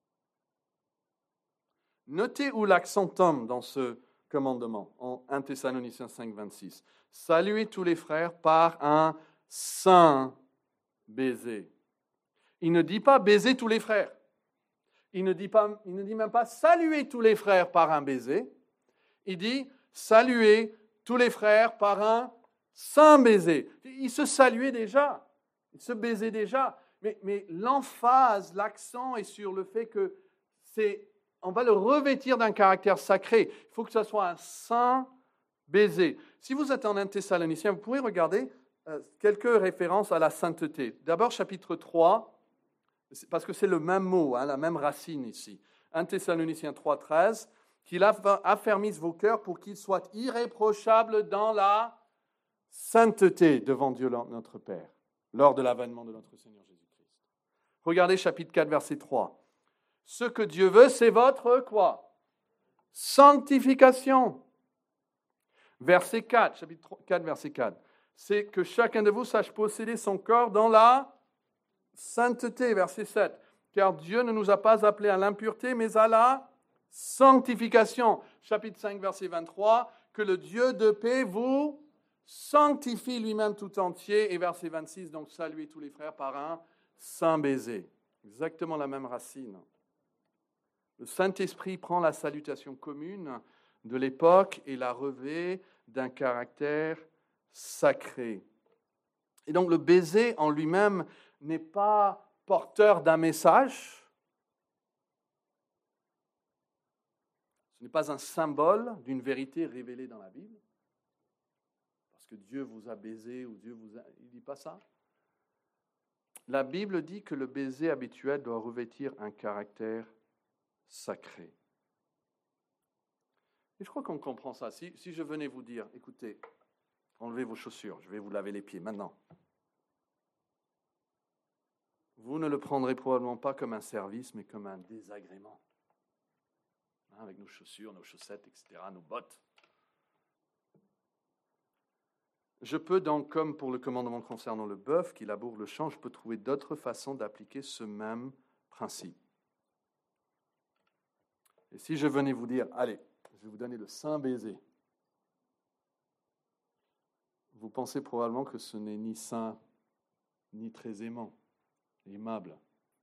Notez où l'accent tombe dans ce commandement, en un Thessaloniciens cinq, vingt-six. Saluez tous les frères par un saint baiser. Il ne dit pas baiser tous les frères. Il ne dit pas, il ne dit même pas saluer tous les frères par un baiser. Il dit saluer tous les frères par un saint baiser. Ils se saluaient déjà, ils se baisaient déjà, mais, mais l'emphase, l'accent est sur le fait que c'est, on va le revêtir d'un caractère sacré. Il faut que ce soit un saint baiser. Si vous êtes en un Thessaloniciens, vous pouvez regarder euh, quelques références à la sainteté. D'abord, chapitre trois, parce que c'est le même mot, hein, la même racine ici. un Thessaloniciens trois, treize, qu'il affermisse vos cœurs pour qu'ils soient irréprochables dans la sainteté devant Dieu notre Père, lors de l'avènement de notre Seigneur Jésus-Christ. Regardez chapitre quatre, verset trois. Ce que Dieu veut, c'est votre quoi? Sanctification. Verset quatre, chapitre quatre, verset quatre. C'est que chacun de vous sache posséder son corps dans la sainteté. Verset sept. Car Dieu ne nous a pas appelés à l'impureté, mais à la sanctification. Chapitre cinq, verset vingt-trois. Que le Dieu de paix vous sanctifie lui-même tout entier. Et verset vingt-six, donc saluez tous les frères par un saint baiser. Exactement la même racine. Le Saint-Esprit prend la salutation commune de l'époque et la revêt d'un caractère sacré. Et donc le baiser en lui-même n'est pas porteur d'un message. Ce n'est pas un symbole d'une vérité révélée dans la Bible. Parce que Dieu vous a baisé ou Dieu vous a... Il ne dit pas ça. La Bible dit que le baiser habituel doit revêtir un caractère sacré. Et je crois qu'on comprend ça. Si, si je venais vous dire, écoutez, enlevez vos chaussures, je vais vous laver les pieds maintenant. Vous ne le prendrez probablement pas comme un service, mais comme un désagrément. Hein, avec nos chaussures, nos chaussettes, et cetera, nos bottes. Je peux donc, comme pour le commandement concernant le bœuf qui laboure le champ, je peux trouver d'autres façons d'appliquer ce même principe. Et si je venais vous dire, allez, je vais vous donner le saint baiser, vous pensez probablement que ce n'est ni saint, ni très aimant, aimable.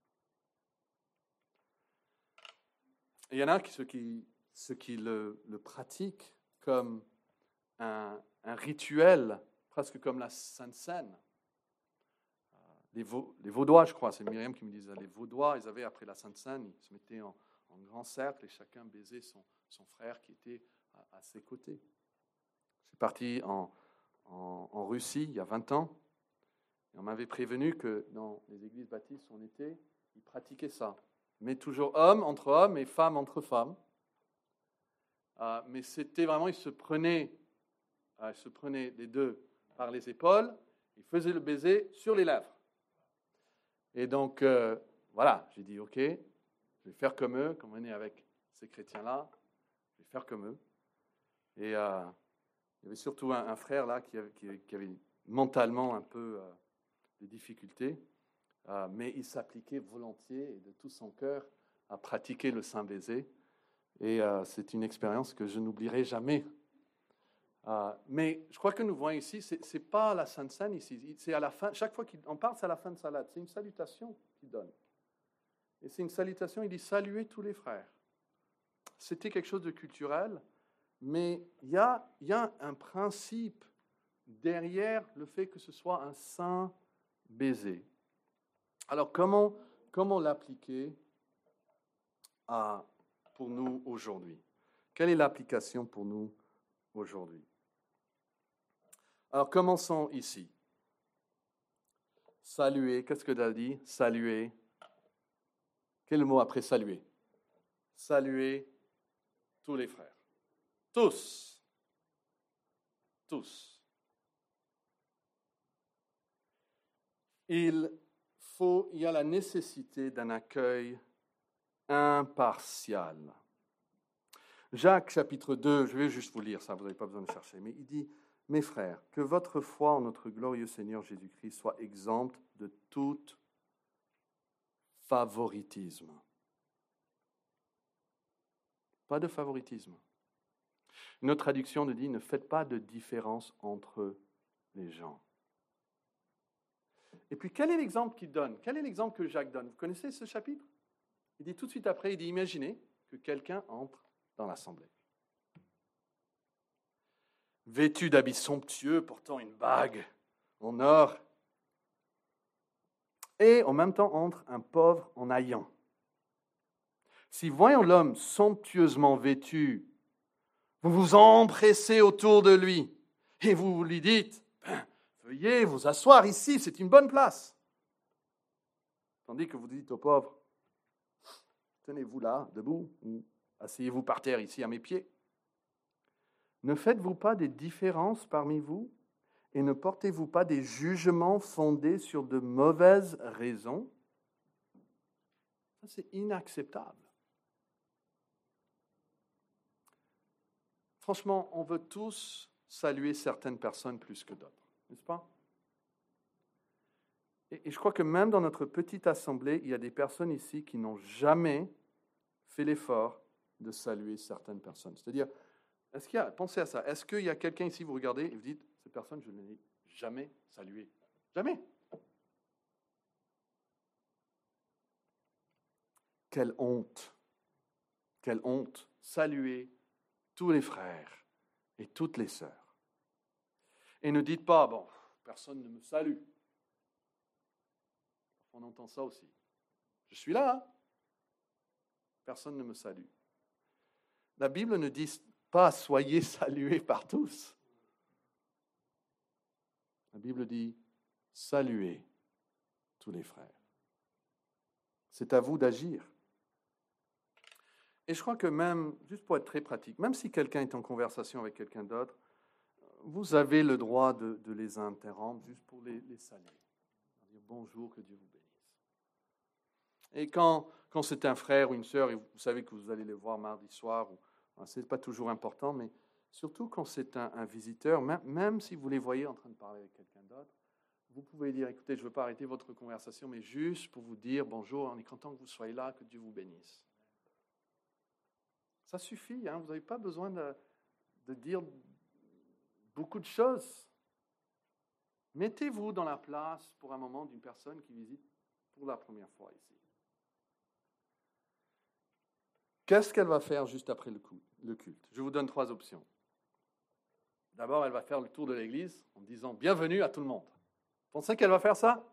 Et il y en a qui, ceux qui, ceux qui le, le pratiquent comme un, un rituel, presque comme la Sainte Seine. Les, Vau, les Vaudois, je crois, c'est Myriam qui me disait, les Vaudois, ils avaient, après la Sainte Seine, ils se mettaient en, en grand cercle et chacun baisait son, son frère qui était à, à ses côtés. Je suis parti en, en, en Russie il y a vingt ans et on m'avait prévenu que dans les églises baptistes où on était, ils pratiquaient ça. Mais toujours hommes entre hommes et femmes entre femmes. Euh, mais c'était vraiment, ils se prenaient, euh, ils se prenaient les deux par les épaules, ils faisaient le baiser sur les lèvres. Et donc, euh, voilà, j'ai dit, ok, je vais faire comme eux, comme on est avec ces chrétiens-là, je vais faire comme eux. Et euh, il y avait surtout un, un frère là qui avait, qui, qui avait mentalement un peu euh, des difficultés, euh, mais il s'appliquait volontiers et de tout son cœur à pratiquer le saint baiser. Et euh, c'est une expérience que je n'oublierai jamais. Euh, mais je crois que nous voyons ici, ce n'est pas la Sainte Seine ici, c'est à la fin, chaque fois qu'on parle, c'est à la fin de salade, c'est une salutation qu'il donne. Et c'est une salutation, il dit « Saluez tous les frères ». C'était quelque chose de culturel, mais il y a, il y a un principe derrière le fait que ce soit un saint baiser. Alors, comment, comment l'appliquer à, pour nous aujourd'hui? Quelle est l'application pour nous aujourd'hui? Alors, commençons ici. Saluer, qu'est-ce que tu as dit? Saluer. Quel mot après saluer? Saluer tous les frères. Tous. Tous. Il faut, il y a la nécessité d'un accueil impartial. Jacques chapitre deux, je vais juste vous lire ça, vous n'avez pas besoin de chercher, mais il dit « Mes frères, que votre foi en notre glorieux Seigneur Jésus-Christ soit exempte de tout favoritisme. » Pas de favoritisme. Une autre traduction nous dit « Ne faites pas de différence entre les gens. » Et puis, quel est l'exemple qu'il donne? Quel est l'exemple que Jacques donne? Vous connaissez ce chapitre? Il dit tout de suite après, il dit, imaginez que quelqu'un entre dans l'assemblée. Vêtu d'habits somptueux, portant une bague en or, et en même temps entre un pauvre en haillant. Si voyant l'homme somptueusement vêtu, vous vous empressez autour de lui, et vous lui dites, ben, veuillez vous asseoir ici, c'est une bonne place. Tandis que vous dites au pauvre, tenez-vous là, debout, ou asseyez-vous par terre ici à mes pieds. Ne faites-vous pas des différences parmi vous et ne portez-vous pas des jugements fondés sur de mauvaises raisons? Ça, c'est inacceptable. Franchement, on veut tous saluer certaines personnes plus que d'autres, n'est-ce pas? Et, et je crois que même dans notre petite assemblée, il y a des personnes ici qui n'ont jamais fait l'effort de saluer certaines personnes. C'est-à-dire, est-ce qu'il y a, pensez à ça, est-ce qu'il y a quelqu'un ici, vous regardez, et vous dites, cette personne, je ne l'ai jamais saluée. Jamais. Quelle honte. Quelle honte. Saluer tous les frères et toutes les sœurs. Et ne dites pas, bon, personne ne me salue. On entend ça aussi. Je suis là, hein? Personne ne me salue. La Bible ne dit pas soyez salués par tous. La Bible dit saluez tous les frères. C'est à vous d'agir. Et je crois que même, juste pour être très pratique, même si quelqu'un est en conversation avec quelqu'un d'autre, vous avez le droit de, de les interrompre juste pour les, les saluer. Dire bonjour, que Dieu vous bénisse. Et quand, quand c'est un frère ou une sœur, et vous savez que vous allez les voir mardi soir, ou, ce n'est pas toujours important, mais surtout quand c'est un, un visiteur, même, même si vous les voyez en train de parler avec quelqu'un d'autre, vous pouvez dire, écoutez, je ne veux pas arrêter votre conversation, mais juste pour vous dire bonjour, on est content que vous soyez là, que Dieu vous bénisse. Ça suffit, hein, vous n'avez pas besoin de, de dire beaucoup de choses. Mettez-vous dans la place pour un moment d'une personne qui visite pour la première fois ici. Qu'est-ce qu'elle va faire juste après le culte? Je vous donne trois options. D'abord, elle va faire le tour de l'église en disant « Bienvenue à tout le monde ». Pensez qu'elle va faire ça?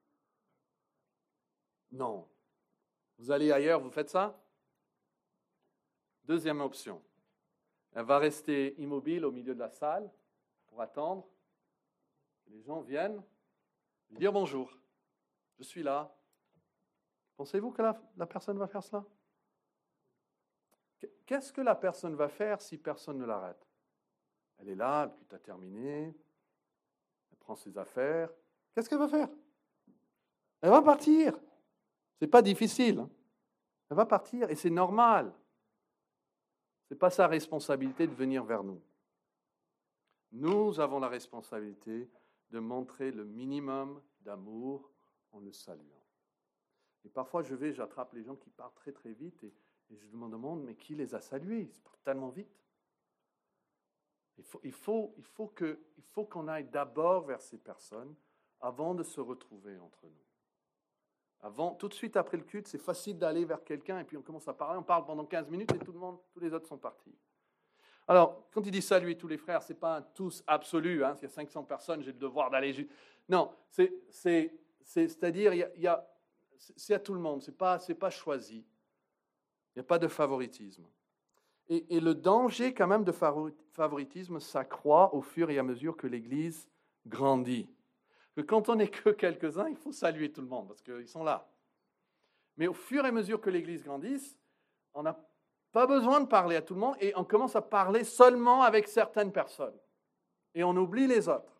Non. Vous allez ailleurs, vous faites ça? Deuxième option. Elle va rester immobile au milieu de la salle pour attendre que les gens viennent lui dire bonjour. Je suis là. Pensez-vous que la, la personne va faire cela? Qu'est-ce que la personne va faire si personne ne l'arrête? Elle est là, le culte a terminé, elle prend ses affaires. Qu'est-ce qu'elle va faire? Elle va partir. Ce n'est pas difficile. Elle va partir et c'est normal. Ce n'est pas sa responsabilité de venir vers nous. Nous avons la responsabilité de montrer le minimum d'amour en le saluant. Et parfois, je vais, j'attrape les gens qui partent très très vite et, et je me demande, mais qui les a salués? Ils partent tellement vite. Il faut, il faut, il faut que, il faut qu'on aille d'abord vers ces personnes avant de se retrouver entre nous. Avant, tout de suite après le culte, c'est facile d'aller vers quelqu'un et puis on commence à parler, on parle pendant quinze minutes et tout le monde, tous les autres sont partis. Alors, quand il dit saluer tous les frères, ce n'est pas un tous absolu, hein, s'il y a cinq cents personnes, j'ai le devoir d'aller... Non, c'est, c'est, c'est, c'est-à-dire, il y a, il y a, c'est à tout le monde, ce n'est pas, c'est pas choisi. Il n'y a pas de favoritisme. Et, et le danger quand même de favoritisme s'accroît au fur et à mesure que l'Église grandit. Que quand on n'est que quelques-uns, il faut saluer tout le monde, parce qu'ils sont là. Mais au fur et à mesure que l'Église grandisse, on n'a pas besoin de parler à tout le monde, et on commence à parler seulement avec certaines personnes. Et on oublie les autres.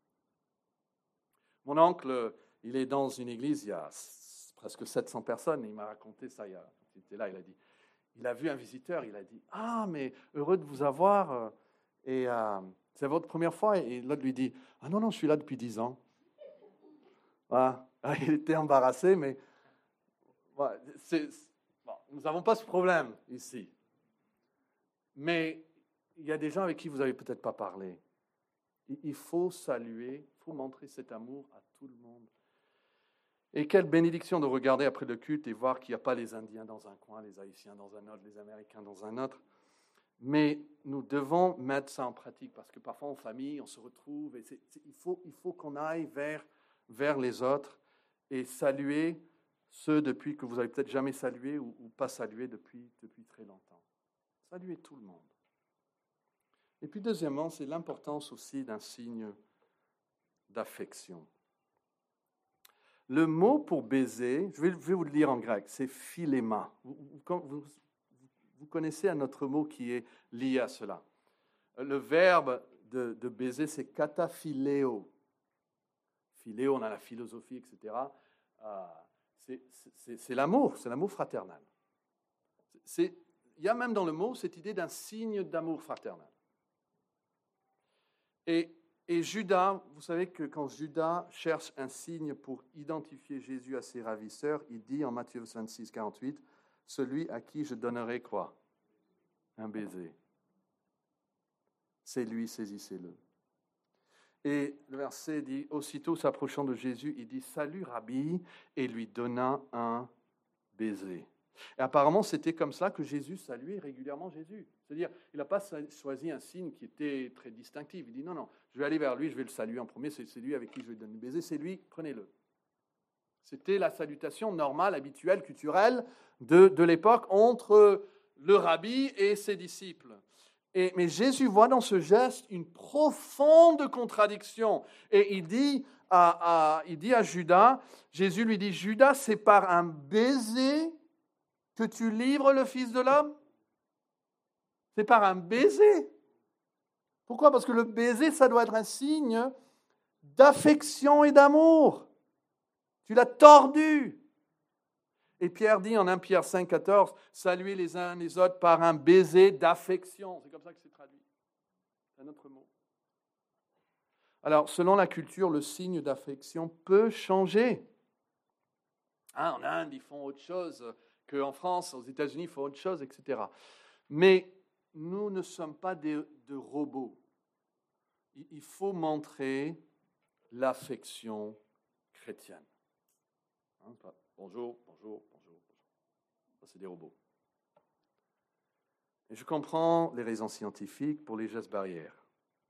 Mon oncle, il est dans une église, il y a presque sept cents personnes, et il m'a raconté ça, il, y a, il était là, il a dit, il a vu un visiteur, il a dit, « Ah, mais heureux de vous avoir, et euh, c'est votre première fois ?» Et l'autre lui dit, « Ah non, non, je suis là depuis dix ans. » Voilà. Il était embarrassé, mais voilà, c'est, bon, nous n'avons pas ce problème ici. Mais il y a des gens avec qui vous n'avez peut-être pas parlé. Il faut saluer, il faut montrer cet amour à tout le monde. Et quelle bénédiction de regarder après le culte et voir qu'il n'y a pas les Indiens dans un coin, les Haïtiens dans un autre, les Américains dans un autre. Mais nous devons mettre ça en pratique parce que parfois en famille, on se retrouve et c'est, c'est, il faut, il faut qu'on aille vers, vers les autres et saluer ceux depuis que vous n'avez peut-être jamais salué ou, ou pas salué depuis, depuis très longtemps. Saluer tout le monde. Et puis deuxièmement, c'est l'importance aussi d'un signe d'affection. Le mot pour baiser, je vais, je vais vous le lire en grec, c'est philéma. Vous, vous, vous connaissez un autre mot qui est lié à cela. Le verbe de, de baiser, c'est kataphiléo. Philéo, on a la philosophie, et cetera. Euh, c'est, c'est, c'est l'amour, c'est l'amour fraternel. C'est, il y a même dans le mot cette idée d'un signe d'amour fraternel. Et, et Judas, vous savez que quand Judas cherche un signe pour identifier Jésus à ses ravisseurs, il dit en Matthieu vingt-six, quarante-huit, « Celui à qui je donnerai quoi? Un baiser. C'est lui, saisissez-le. » Et le verset dit, aussitôt s'approchant de Jésus, il dit « Salut, Rabbi » et lui donna un baiser. Et apparemment, c'était comme ça que Jésus saluait régulièrement Jésus. C'est-à-dire, il n'a pas choisi un signe qui était très distinctif. Il dit, non, non, je vais aller vers lui, je vais le saluer en premier, c'est, c'est lui avec qui je vais donner le baiser, c'est lui, prenez-le. C'était la salutation normale, habituelle, culturelle de, de l'époque entre le rabbi et ses disciples. Et, mais Jésus voit dans ce geste une profonde contradiction. Et il dit à, à, il dit à Judas, Jésus lui dit, Judas, c'est par un baiser que tu livres le Fils de l'homme? C'est par un baiser. Pourquoi? Parce que le baiser, ça doit être un signe d'affection et d'amour. Tu l'as tordu. Et Pierre dit en premier Pierre cinq, quatorze, saluez les uns les autres par un baiser d'affection. C'est comme ça que c'est traduit. C'est un autre mot. Alors, selon la culture, le signe d'affection peut changer. Hein, en Inde, ils font autre chose qu'en France, aux États-Unis, ils font autre chose, et cetera. Mais nous ne sommes pas des, de robots. Il faut montrer l'affection chrétienne. Hein, pas, bonjour, bonjour, bonjour, bonjour. Ça, c'est des robots. Et je comprends les raisons scientifiques pour les gestes barrières.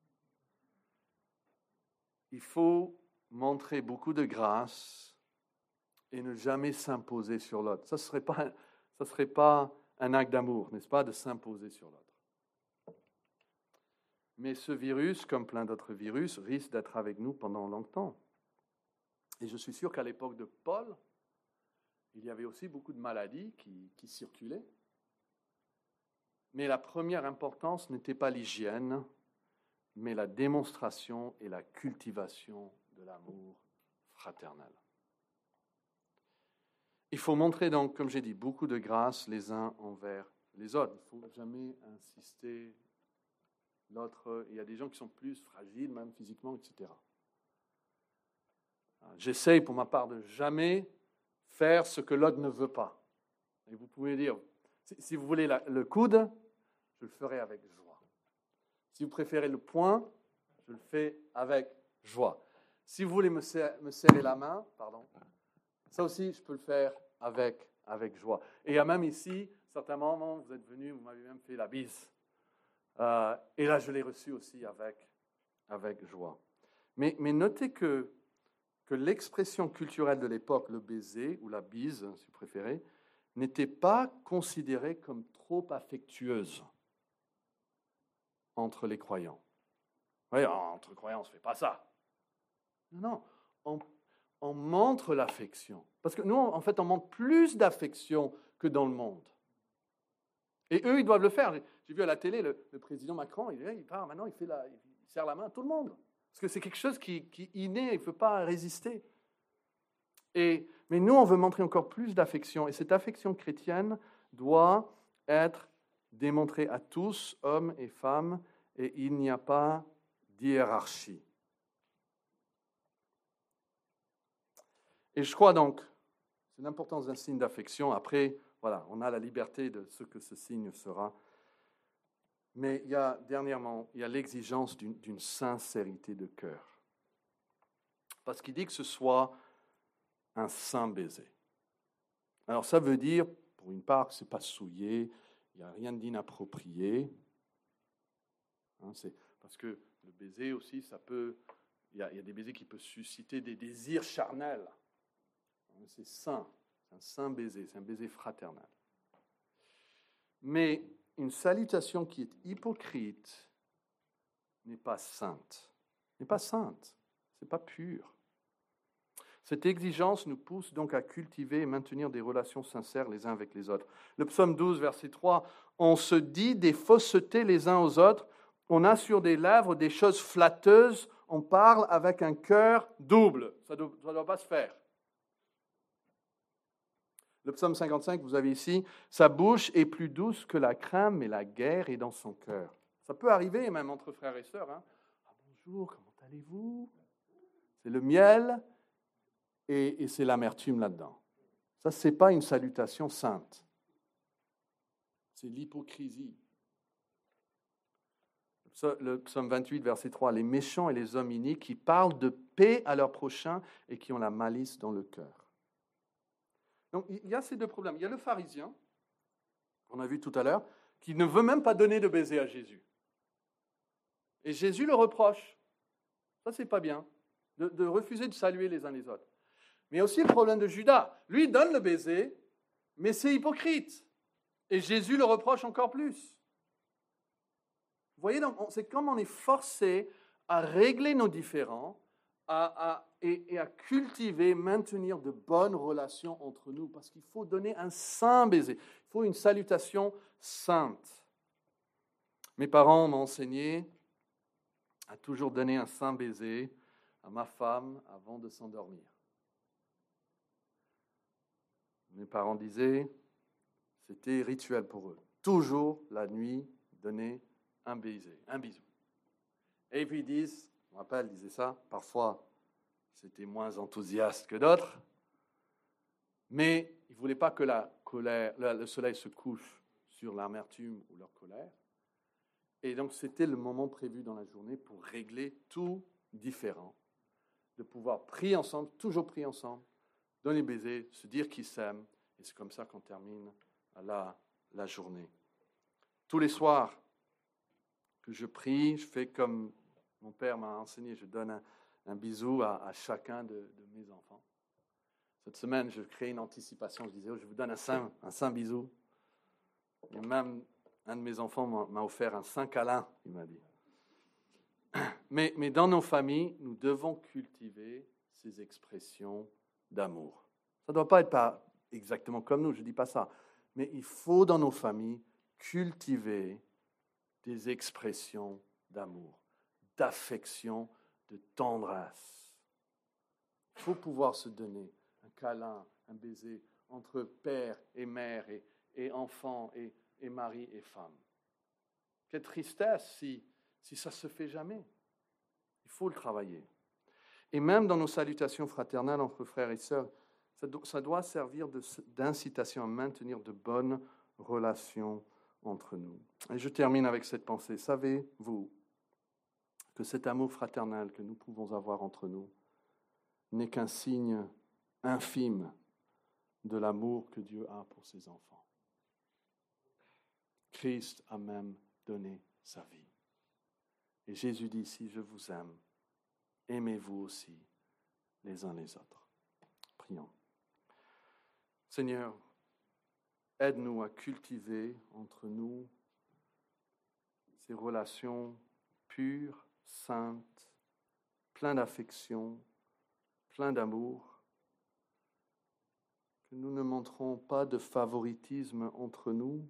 Il faut montrer beaucoup de grâce et ne jamais s'imposer sur l'autre. Ça ne serait pas, ça serait pas un acte d'amour, n'est-ce pas, de s'imposer sur l'autre. Mais ce virus, comme plein d'autres virus, risque d'être avec nous pendant longtemps. Et je suis sûr qu'à l'époque de Paul, il y avait aussi beaucoup de maladies qui, qui circulaient. Mais la première importance n'était pas l'hygiène, mais la démonstration et la cultivation de l'amour fraternel. Il faut montrer donc, comme j'ai dit, beaucoup de grâce les uns envers les autres. Il ne faut jamais insister l'autre. Il y a des gens qui sont plus fragiles, même physiquement, et cetera. J'essaye pour ma part de jamais faire ce que l'autre ne veut pas. Et vous pouvez dire, si vous voulez la, le coude, je le ferai avec joie. Si vous préférez le point, je le fais avec joie. Si vous voulez me serrer, me serrer la main, pardon, ça aussi, je peux le faire avec, avec joie. Et il y a même ici, certains moments, vous êtes venus, vous m'avez même fait la bise. Euh, et là, je l'ai reçu aussi avec, avec joie. Mais, mais notez que, que l'expression culturelle de l'époque, le baiser ou la bise, si vous préférez, n'était pas considérée comme trop affectueuse entre les croyants. Oui, entre croyants, on ne se fait pas ça. Non, non, on, on montre l'affection. Parce que nous, en fait, on montre plus d'affection que dans le monde. Et eux, ils doivent le faire. J'ai vu à la télé, le, le président Macron, il, il part maintenant, il, fait la, il serre la main à tout le monde. Parce que c'est quelque chose qui, qui est inné, il ne peut pas résister. Et, mais nous, on veut montrer encore plus d'affection. Et cette affection chrétienne doit être démontrée à tous, hommes et femmes, et il n'y a pas d'hiérarchie. Et je crois donc, c'est l'importance d'un signe d'affection. Après, voilà, on a la liberté de ce que ce signe sera. Mais il y a, dernièrement, il y a l'exigence d'une, d'une sincérité de cœur. Parce qu'il dit que ce soit un saint baiser. Alors ça veut dire, pour une part, que ce n'est pas souillé, il n'y a rien d'inapproprié. Hein, c'est parce que le baiser aussi, ça peut, il y a, il y a des baisers qui peuvent susciter des désirs charnels. Hein, c'est saint, c'est un saint baiser, c'est un baiser fraternel. Mais une salutation qui est hypocrite n'est pas sainte. N'est pas sainte, c'est pas pur. Cette exigence nous pousse donc à cultiver et maintenir des relations sincères les uns avec les autres. Le psaume douze, verset trois, « On se dit des faussetés les uns aux autres, on a sur des lèvres des choses flatteuses, on parle avec un cœur double. » Ça ne doit, ça doit pas se faire. Le psaume cinquante-cinq, vous avez ici, « Sa bouche est plus douce que la crème, mais la guerre est dans son cœur. » Ça peut arriver, même entre frères et sœurs. Hein. Ah, bonjour, comment allez-vous? C'est le miel et, et c'est l'amertume là-dedans. Ça, ce n'est pas une salutation sainte. C'est l'hypocrisie. Le psaume vingt-huit, verset trois, « Les méchants et les hommes iniques qui parlent de paix à leur prochain et qui ont la malice dans le cœur. » Donc, il y a ces deux problèmes. Il y a le pharisien, qu'on a vu tout à l'heure, qui ne veut même pas donner de baiser à Jésus. Et Jésus le reproche. Ça, c'est pas bien, de, de refuser de saluer les uns les autres. Mais il y a aussi le problème de Judas. Lui, il donne le baiser, mais c'est hypocrite. Et Jésus le reproche encore plus. Vous voyez, donc, c'est comme on est forcé à régler nos différends à, à, et, et à cultiver, maintenir de bonnes relations entre nous, parce qu'il faut donner un saint baiser. Il faut une salutation sainte. Mes parents m'ont enseigné à toujours donner un saint baiser à ma femme avant de s'endormir. Mes parents disaient, c'était rituel pour eux. Toujours la nuit, donner un baiser, un bisou. Et puis ils disent, je me rappelle, ils disaient ça, parfois c'était moins enthousiaste que d'autres, mais ils ne voulaient pas que la colère, le soleil se couche sur l'amertume ou leur colère. Et donc c'était le moment prévu dans la journée pour régler tout différent, de pouvoir prier ensemble, toujours prier ensemble, donner baiser, se dire qu'ils s'aiment, et c'est comme ça qu'on termine la, la journée. Tous les soirs que je prie, je fais comme mon père m'a enseigné, je donne un, un bisou à, à chacun de, de mes enfants. Cette semaine, je crée une anticipation, je disais, oh, je vous donne un saint, un saint bisou. Et même un de mes enfants m'a, m'a offert un saint câlin, il m'a dit. Mais, mais dans nos familles, nous devons cultiver ces expressions d'amour. Ça ne doit pas être pas exactement comme nous, je ne dis pas ça. Mais il faut dans nos familles cultiver des expressions d'amour, d'affection, de tendresse. Il faut pouvoir se donner un câlin, un baiser entre père et mère et, et enfant et, et mari et femme. Quelle tristesse si, si ça ne se fait jamais. Il faut le travailler. Et même dans nos salutations fraternelles entre frères et sœurs, ça, do, ça doit servir de, d'incitation à maintenir de bonnes relations entre nous. Et je termine avec cette pensée. Savez-vous que cet amour fraternel que nous pouvons avoir entre nous n'est qu'un signe infime de l'amour que Dieu a pour ses enfants. Christ a même donné sa vie. Et Jésus dit, si je vous aime, aimez-vous aussi les uns les autres. Prions. Seigneur, aide-nous à cultiver entre nous ces relations pures, saintes, pleines d'affection, pleines d'amour, que nous ne montrons pas de favoritisme entre nous,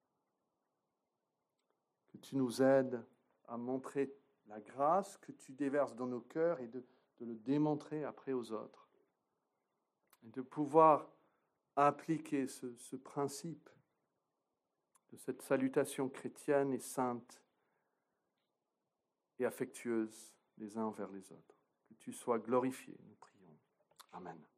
que tu nous aides à montrer la grâce que tu déverses dans nos cœurs et de, de le démontrer après aux autres. Et de pouvoir appliquer ce, ce principe de cette salutation chrétienne et sainte et affectueuse les uns envers les autres. Que tu sois glorifié, nous prions. Amen.